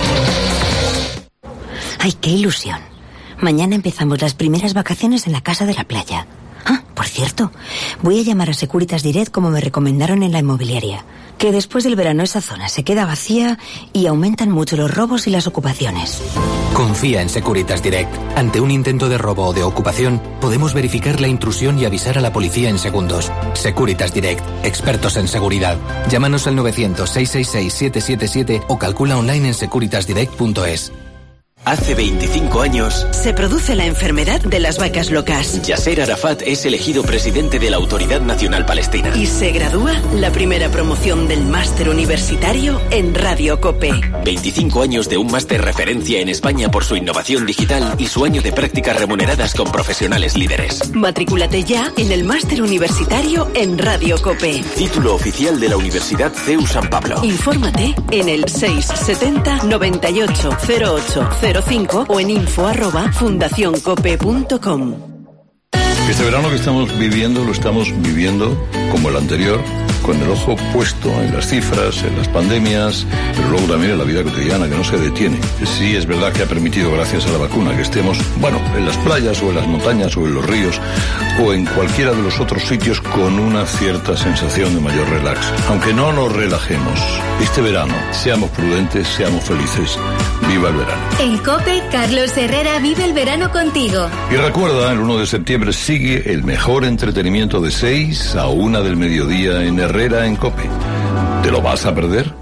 ¡Ay, qué ilusión! Mañana empezamos las primeras vacaciones en la casa de la playa. Ah, por cierto, voy a llamar a Securitas Direct como me recomendaron en la inmobiliaria. Que después del verano esa zona se queda vacía y aumentan mucho los robos y las ocupaciones. Confía en Securitas Direct. Ante un intento de robo o de ocupación, podemos verificar la intrusión y avisar a la policía en segundos. Securitas Direct, expertos en seguridad. Llámanos al novecientos, seiscientos sesenta y seis, siete siete siete o calcula online en securitas direct punto es. Hace veinticinco años... Se produce la enfermedad de las vacas locas. Yasser Arafat es elegido presidente de la Autoridad Nacional Palestina. Y se gradúa la primera promoción del máster universitario en Radio Cope. veinticinco años de un máster referencia en España por su innovación digital y su año de prácticas remuneradas con profesionales líderes. Matrículate ya en el máster universitario en Radio Cope. Título oficial de la Universidad C E U San Pablo. Infórmate en el seis setenta, noventa y ocho, cero ocho cero cinco o en info arroba fundación cope punto com. Este verano que estamos viviendo lo estamos viviendo como el anterior, con el ojo puesto en las cifras, en las pandemias, pero luego también en la vida cotidiana que no se detiene. Sí es verdad que ha permitido, gracias a la vacuna, que estemos, bueno, en las playas o en las montañas o en los ríos o en cualquiera de los otros sitios con una cierta sensación de mayor relax. Aunque no nos relajemos, este verano seamos prudentes, seamos felices. ¡Viva el verano! En COPE, Carlos Herrera vive el verano contigo. Y recuerda, el uno de septiembre sigue el mejor entretenimiento de seis a una del mediodía en Herrera en COPE. ¿Te lo vas a perder?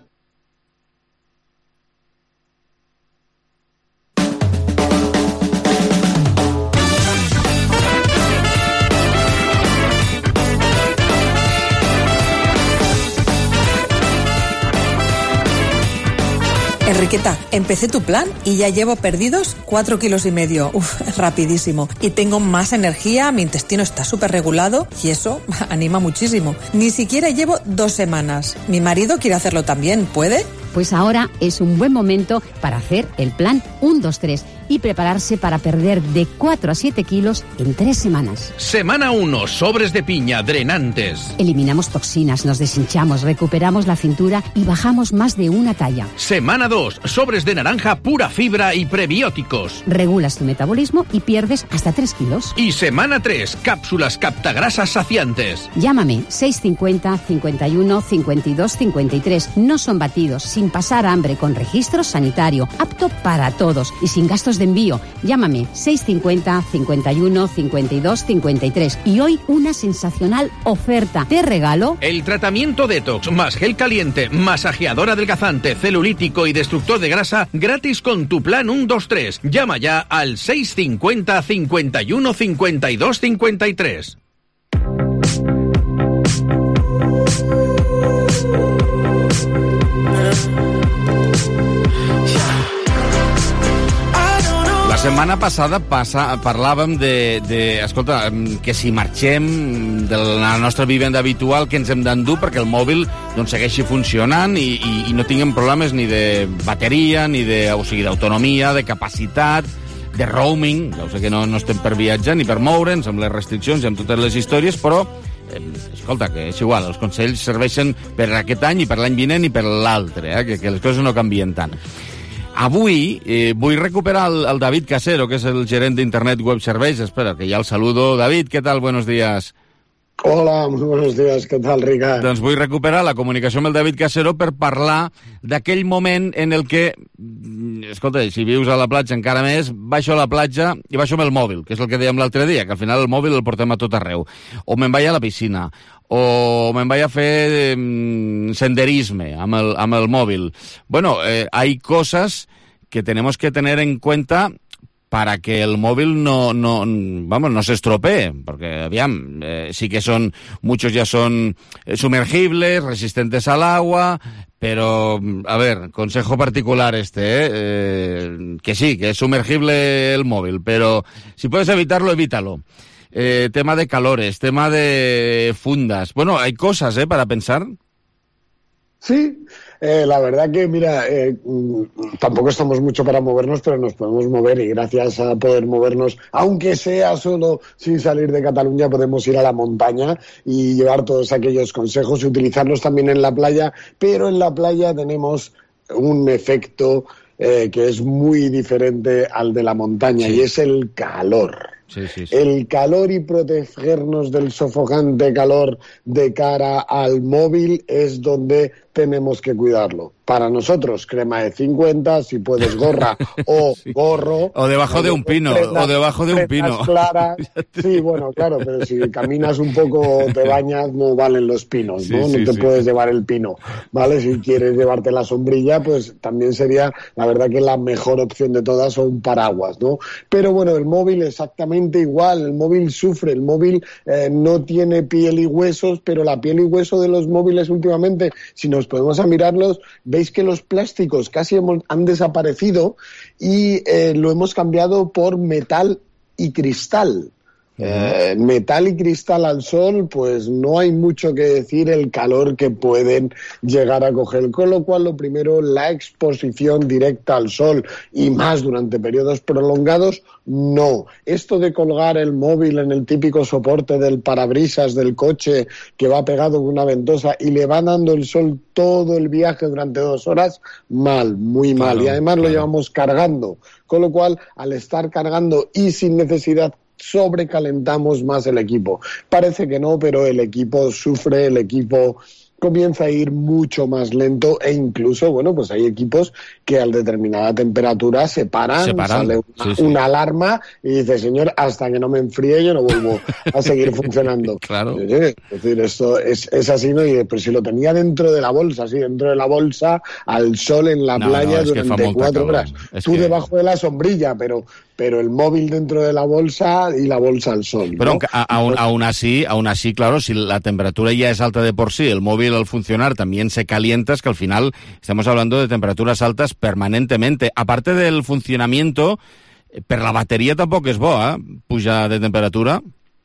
Enriqueta, empecé tu plan y ya llevo perdidos cuatro kilos y medio. Uf, rapidísimo. Y tengo más energía, mi intestino está súper regulado y eso anima muchísimo. Ni siquiera llevo dos semanas. Mi marido quiere hacerlo también, ¿puede? Pues ahora es un buen momento para hacer el plan uno dos tres y prepararse para perder de cuatro a siete kilos en tres semanas. Semana uno, sobres de piña, drenantes. Eliminamos toxinas, nos deshinchamos, recuperamos la cintura y bajamos más de una talla. Semana dos, sobres de naranja, pura fibra y prebióticos. Regulas tu metabolismo y pierdes hasta tres kilos. Y semana tres, cápsulas captagrasas saciantes. Llámame seis cincuenta, cincuenta y uno, cincuenta y dos, cincuenta y tres. No son batidos, sin pasar hambre, con registro sanitario, apto para todos y sin gastos de envío. Llámame seis cincuenta, cincuenta y uno, cincuenta y dos, cincuenta y tres. Y hoy una sensacional oferta. Te regalo el tratamiento Detox más gel caliente, masajeador adelgazante, celulítico y destructor de grasa gratis con tu plan uno dos tres. Llama ya al seis cincuenta, cincuenta y uno, cincuenta y dos, cincuenta y tres. La setmana passada passa, parlàvem de, de, escolta, que si marxem de la nostra vivenda habitual, que ens hem d'endur perquè el mòbil doncs, segueixi funcionant i, i, i no tinguem problemes ni de bateria, ni de, o sigui, d'autonomia, de capacitat, de roaming. Ja ho sé que no, no estem per viatjar ni per moure'ns amb les restriccions i amb totes les històries, però eh, escolta, que és igual, els consells serveixen per aquest any i per l'any vinent i per l'altre, eh, que, que les coses no canvien tant. Avui eh, vull recuperar el, el David Casero, que és el gerent d'Internet Web Serveis. Espera, que ja el saludo. David, què tal? Buenos días. Hola, muy buenos días, què tal, Ricard? Doncs vull recuperar la comunicació amb el David Casero per parlar d'aquell moment en el que, escolta, si vius a la platja encara més, baixo a la platja i baixo amb el mòbil, que és el que dèiem l'altre dia, que al final el mòbil el portem a tot arreu. O me'n vaig a la piscina, o me'n vaig a fer eh, senderisme amb el, amb el mòbil. Bueno, eh, hay cosas que tenemos que tener en cuenta para que el móvil no, no, vamos, no se estropee, porque, aviam, eh, sí que son, muchos ya son sumergibles, resistentes al agua, pero, a ver, consejo particular este, ¿eh? Eh, que sí, que es sumergible el móvil, pero si puedes evitarlo, evítalo. Eh, tema de calores, tema de fundas, bueno, hay cosas, ¿eh?, para pensar. Sí, eh, la verdad que, mira, eh, tampoco estamos mucho para movernos, pero nos podemos mover y gracias a poder movernos, aunque sea solo sin salir de Cataluña, podemos ir a la montaña y llevar todos aquellos consejos y utilizarlos también en la playa, pero en la playa tenemos un efecto eh, que es muy diferente al de la montaña, sí, y es el calor. Sí, sí, sí. El calor y protegernos del sofocante calor de cara al móvil es donde tenemos que cuidarlo. Para nosotros, crema de cincuenta, si puedes gorra o sí, gorro. O debajo de un pino, prendas, o debajo de un pino. Claras. Sí, bueno, claro, pero si caminas un poco o te bañas, no valen los pinos, sí, ¿no? Sí, no te sí, puedes sí. llevar el pino, ¿vale? Si quieres llevarte la sombrilla, pues también sería, la verdad que la mejor opción de todas, o un paraguas, ¿no? Pero bueno, el móvil exactamente igual, el móvil sufre, el móvil eh, no tiene piel y huesos, pero la piel y hueso de los móviles últimamente, si nos podemos a mirarlos, veis que los plásticos casi hemos, han desaparecido y eh, lo hemos cambiado por metal y cristal. Eh, metal y cristal al sol, pues no hay mucho que decir el calor que pueden llegar a coger, con lo cual lo primero, la exposición directa al sol y más durante periodos prolongados, no. Esto de colgar el móvil en el típico soporte del parabrisas del coche que va pegado con una ventosa y le va dando el sol todo el viaje durante dos horas, mal, muy mal, claro, y además claro. lo llevamos cargando, con lo cual al estar cargando y sin necesidad sobrecalentamos más el equipo. Parece que no, pero el equipo sufre, el equipo comienza a ir mucho más lento e incluso, bueno, pues hay equipos que a determinada temperatura se paran, se paran. sale una, sí, sí. una alarma y dice, señor, hasta que no me enfríe yo no vuelvo a seguir funcionando. Claro. Es decir, esto es, es así, ¿no? Y, pero si lo tenía dentro de la bolsa, así, dentro de la bolsa, al sol en la no, playa no, durante cuatro horas. Es Tú que... debajo de la sombrilla, pero... pero el móvil dentro de la bolsa y la bolsa al sol, ¿no? Pero aún, aún así, aún así, claro, si la temperatura ya es alta de por sí, el móvil al funcionar también se calienta, es que al final estamos hablando de temperaturas altas permanentemente. Aparte del funcionamiento, per la batería tampoco es boa, ¿eh? Puja de temperatura.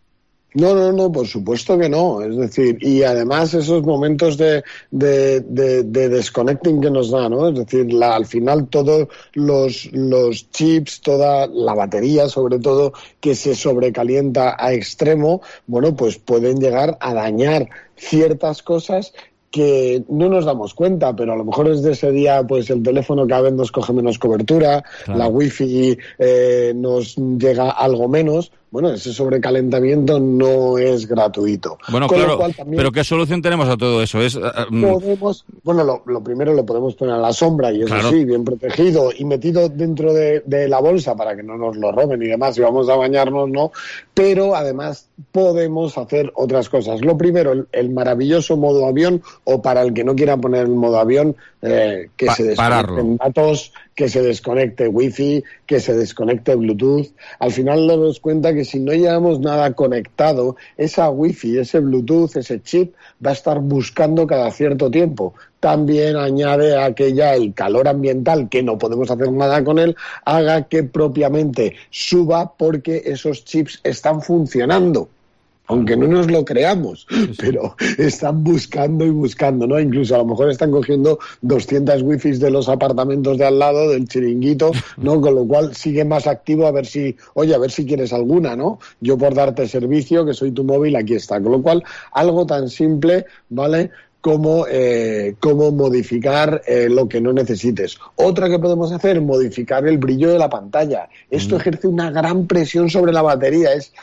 No, no, no, por supuesto que no. Es decir, y además esos momentos de, de, de, de desconnecting que nos da, ¿no? Es decir, la, al final todos los, los chips, toda la batería, sobre todo, que se sobrecalienta a extremo, bueno, pues pueden llegar a dañar ciertas cosas que no nos damos cuenta, pero a lo mejor es de ese día, pues el teléfono cada vez nos coge menos cobertura, claro. la wifi eh, nos llega algo menos. Bueno, ese sobrecalentamiento no es gratuito. Bueno, Con claro, también, pero ¿qué solución tenemos a todo eso? Es, uh, podemos, bueno, lo, lo primero lo podemos poner a la sombra y eso claro. sí, bien protegido y metido dentro de, de la bolsa para que no nos lo roben y demás, si vamos a bañarnos, no. Pero además podemos hacer otras cosas. Lo primero, el, el maravilloso modo avión, o para el que no quiera poner el modo avión, eh, que pa- se desconecten datos, que se desconecte wifi, que se desconecte Bluetooth. Al final nos damos cuenta que si no llevamos nada conectado, esa wifi, ese Bluetooth, ese chip, va a estar buscando cada cierto tiempo. También añade a que ya el calor ambiental, que no podemos hacer nada con él, haga que propiamente suba porque esos chips están funcionando. aunque no nos lo creamos, sí, sí. pero están buscando y buscando, ¿no? Incluso a lo mejor están cogiendo doscientas wifis de los apartamentos de al lado, del chiringuito, ¿no? Con lo cual sigue más activo a ver si, oye, a ver si quieres alguna, ¿no? Yo por darte servicio, que soy tu móvil, aquí está. Con lo cual, algo tan simple, ¿vale?, Cómo, eh, cómo modificar eh, lo que no necesites. Otra que podemos hacer, modificar el brillo de la pantalla. Esto mm. ejerce una gran presión sobre la batería. Es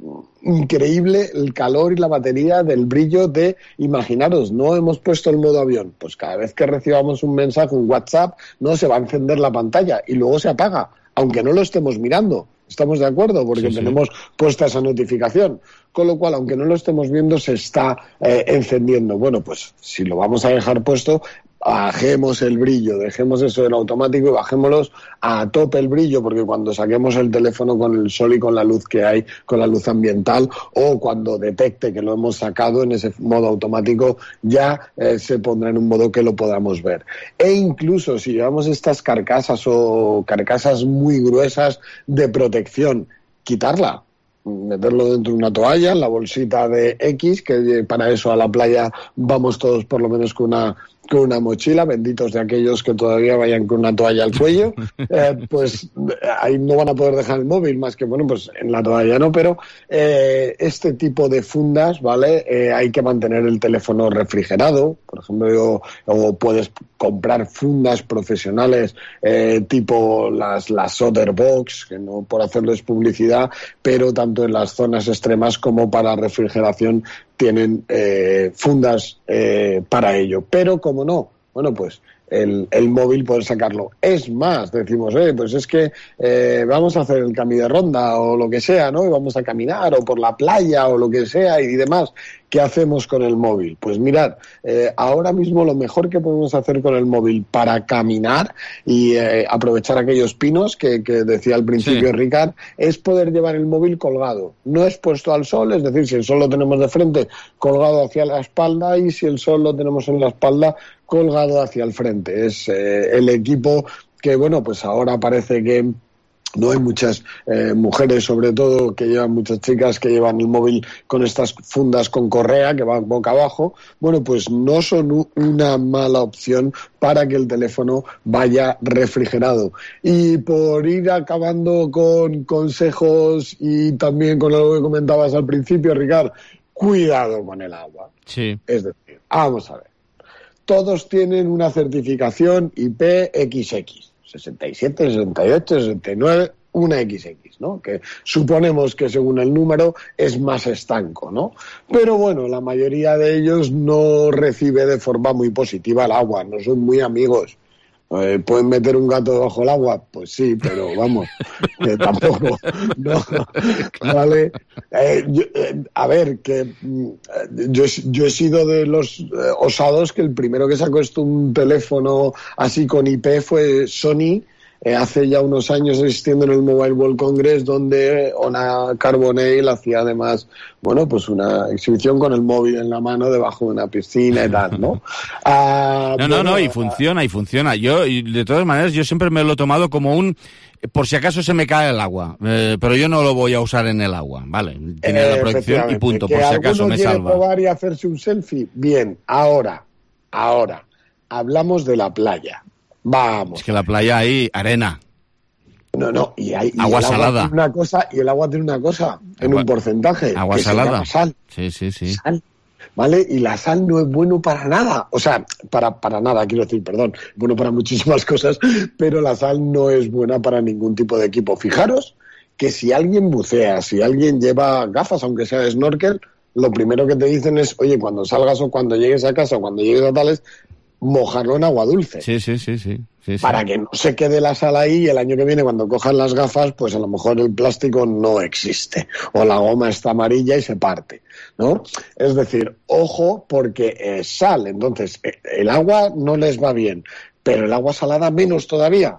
increíble el calor y la batería del brillo de, imaginaros, no hemos puesto el modo avión. Pues cada vez que recibamos un mensaje, un WhatsApp, no se va a encender la pantalla y luego se apaga, aunque no lo estemos mirando. ¿Estamos de acuerdo? Porque sí, sí. tenemos puesta esa notificación. Con lo cual, aunque no lo estemos viendo, se está eh, encendiendo. Bueno, pues si lo vamos a dejar puesto, bajemos el brillo, dejemos eso en automático y bajémoslos a tope el brillo, porque cuando saquemos el teléfono con el sol y con la luz que hay, con la luz ambiental, o cuando detecte que lo hemos sacado en ese modo automático, ya eh, se pondrá en un modo que lo podamos ver. E incluso si llevamos estas carcasas o carcasas muy gruesas de protección, quitarla. Meterlo dentro de una toalla, en la bolsita de X, que para eso a la playa vamos todos por lo menos con una con una mochila, benditos de aquellos que todavía vayan con una toalla al cuello, eh, pues ahí no van a poder dejar el móvil, más que, bueno, pues en la toalla no, pero eh, este tipo de fundas, ¿vale? Eh, hay que mantener el teléfono refrigerado, por ejemplo, o, o puedes comprar fundas profesionales eh, tipo las, las Soderbox, que no por hacerles publicidad, pero tanto en las zonas extremas como para refrigeración tienen eh, fundas eh, para ello. Pero como no, bueno, pues el, el móvil poder sacarlo. Es más, decimos, eh, pues es que eh, vamos a hacer el cambio de ronda o lo que sea, ¿no? Y vamos a caminar o por la playa o lo que sea y demás. ¿Qué hacemos con el móvil? Pues mirad, eh, ahora mismo lo mejor que podemos hacer con el móvil para caminar y eh, aprovechar aquellos pinos que, que decía al principio sí. Ricard, es poder llevar el móvil colgado. No expuesto al sol, es decir, si el sol lo tenemos de frente, colgado hacia la espalda, y si el sol lo tenemos en la espalda, colgado hacia el frente. Es eh, el equipo que, bueno, pues ahora parece que no hay muchas eh, mujeres, sobre todo, que llevan, muchas chicas que llevan el móvil con estas fundas con correa que van boca abajo. Bueno, pues no son una mala opción para que el teléfono vaya refrigerado. Y por ir acabando con consejos y también con algo que comentabas al principio, Ricard, cuidado con el agua. Sí. Es decir, vamos a ver. Todos tienen una certificación I P X X. sesenta y siete, sesenta y ocho, sesenta y nueve, una equis equis, ¿no? Que suponemos que según el número es más estanco, ¿no? Pero bueno, la mayoría de ellos no recibe de forma muy positiva el agua, no son muy amigos. Eh, ¿Pueden meter un gato debajo del agua? Pues sí, pero vamos, eh, tampoco, no, ¿vale? Eh, yo, eh, a ver, que eh, yo, yo he sido de los eh, osados que el primero que sacó esto un teléfono así con I P fue Sony, eh, hace ya unos años existiendo en el Mobile World Congress, donde Ona Carbonell hacía además, bueno, pues una exhibición con el móvil en la mano debajo de una piscina y tal, ¿no? Ah, no, bueno, no, no, y funciona, y funciona. Yo, y de todas maneras, yo siempre me lo he tomado como un, por si acaso se me cae el agua, eh, pero yo no lo voy a usar en el agua, ¿vale? Tiene eh, la protección y punto, por si acaso me quiere salva. Probar y hacerse un selfie? Bien, ahora, ahora, hablamos de la playa. Vamos. Es que la playa hay arena. No, no, y hay y agua el agua salada. Tiene una cosa, y el agua tiene una cosa, en agua, un porcentaje. Agua que salada. Se llama sal. Sí, sí, sí. Sal. ¿Vale? Y la sal no es bueno para nada. O sea, para, para nada, quiero decir, perdón. Bueno para muchísimas cosas, pero la sal no es buena para ningún tipo de equipo. Fijaros que si alguien bucea, si alguien lleva gafas, aunque sea de snorkel, lo primero que te dicen es, oye, cuando salgas o cuando llegues a casa o cuando llegues a tales, mojarlo en agua dulce. Sí, sí, sí, sí. Sí, sí. Para que no se quede la sal ahí y el año que viene cuando cojan las gafas, pues a lo mejor el plástico no existe o la goma está amarilla y se parte, ¿no? Es decir, ojo, porque es sal, entonces el agua no les va bien, pero el agua salada menos todavía.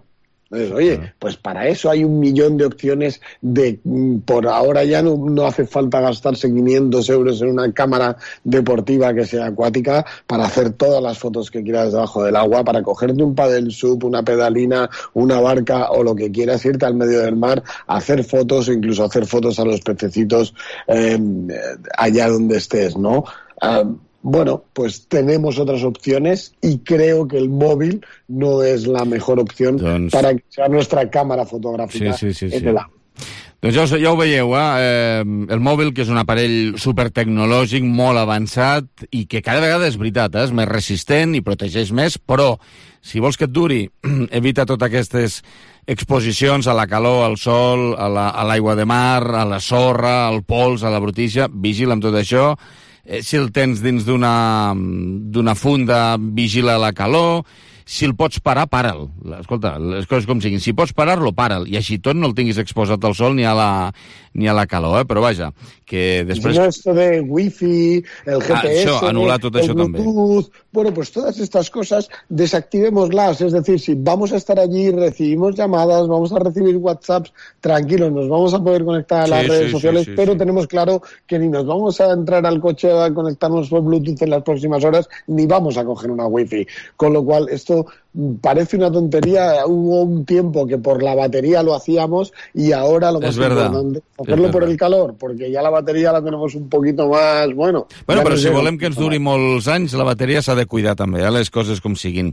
Entonces, oye, pues para eso hay un millón de opciones de, por ahora ya no, no hace falta gastarse quinientos euros en una cámara deportiva que sea acuática para hacer todas las fotos que quieras debajo del agua, para cogerte un paddle sub, una pedalina, una barca o lo que quieras, irte al medio del mar, hacer fotos o incluso hacer fotos a los pececitos eh, allá donde estés, ¿no? Uh, Bueno, pues tenemos otras opciones y creo que el móvil no es la mejor opción doncs... para que sea nuestra cámara fotogràfica sí, sí, sí, en sí. el agua. Doncs ja, ja ho veieu, eh? El mòbil, que és un aparell supertecnològic, molt avançat, i que cada vegada és veritat, eh? És més resistent i protegeix més, però si vols que et duri, evita totes aquestes exposicions a la calor, al sol, a l'aigua la, de mar, a la sorra, al pols, a la brutícia, vigila amb tot això. Si el tens dins d'una d'una funda, vigila la calor. Si el pots parar, para'l. Escolta, les coses com siguin. Si pots parar-lo, para'l. I així tot no el tinguis exposat al sol ni a la, ni a la calor, eh? Però vaja, que després... No, esto de wifi, el G P S, ah, això, anular tot el això Bluetooth... També. Bueno, pues todas estas cosas desactivémoslas. Es decir, si vamos a estar allí, recibimos llamadas, vamos a recibir WhatsApps, tranquilos, nos vamos a poder conectar a las sí, redes sí, sociales, sí, sí, pero sí. Tenemos claro que ni nos vamos a entrar al coche a conectarnos por Bluetooth en las próximas horas, ni vamos a coger una wifi. Con lo cual, esto parece una tontería. Hubo un tiempo que por la batería lo hacíamos y ahora lo más importante es hacerlo por el calor, porque ya la batería la tenemos un poquito más, bueno... Bueno, però no si volem que ens duri molts anys, la bateria s'ha de cuidar també, eh? Les coses com siguin.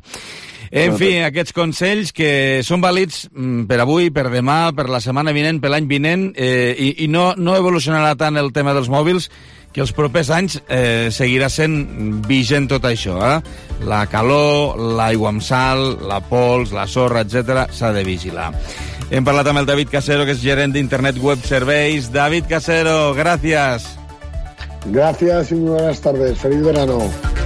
En fi, aquests consells que són vàlids per avui, per demà, per la setmana vinent, per l'any vinent, eh, i, i no, no evolucionarà tant el tema dels mòbils, que els propers anys eh, seguirà sent vigent tot això, eh? La calor, l'aigua amb sal, la pols, la sorra, etcètera, s'ha de vigilar. Hem parlat amb el David Casero, que és gerent d'Internet Web Serveis. David Casero, gràcies. Gracias y muy buenas tardes. Feliz verano.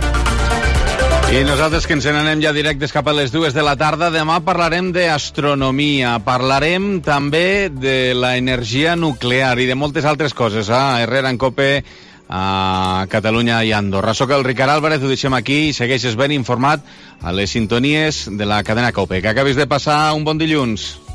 I nosaltres, que ens n'anem ja directes cap a les dues de la tarda, demà parlarem d'astronomia, parlarem també de l'energia nuclear i de moltes altres coses, eh? Herrera en Cope, a Catalunya i Andorra. Soc el Ricard Álvarez, ho deixem aquí i segueixes ben informat a les sintonies de la cadena Cope. Que acabis de passar un bon dilluns.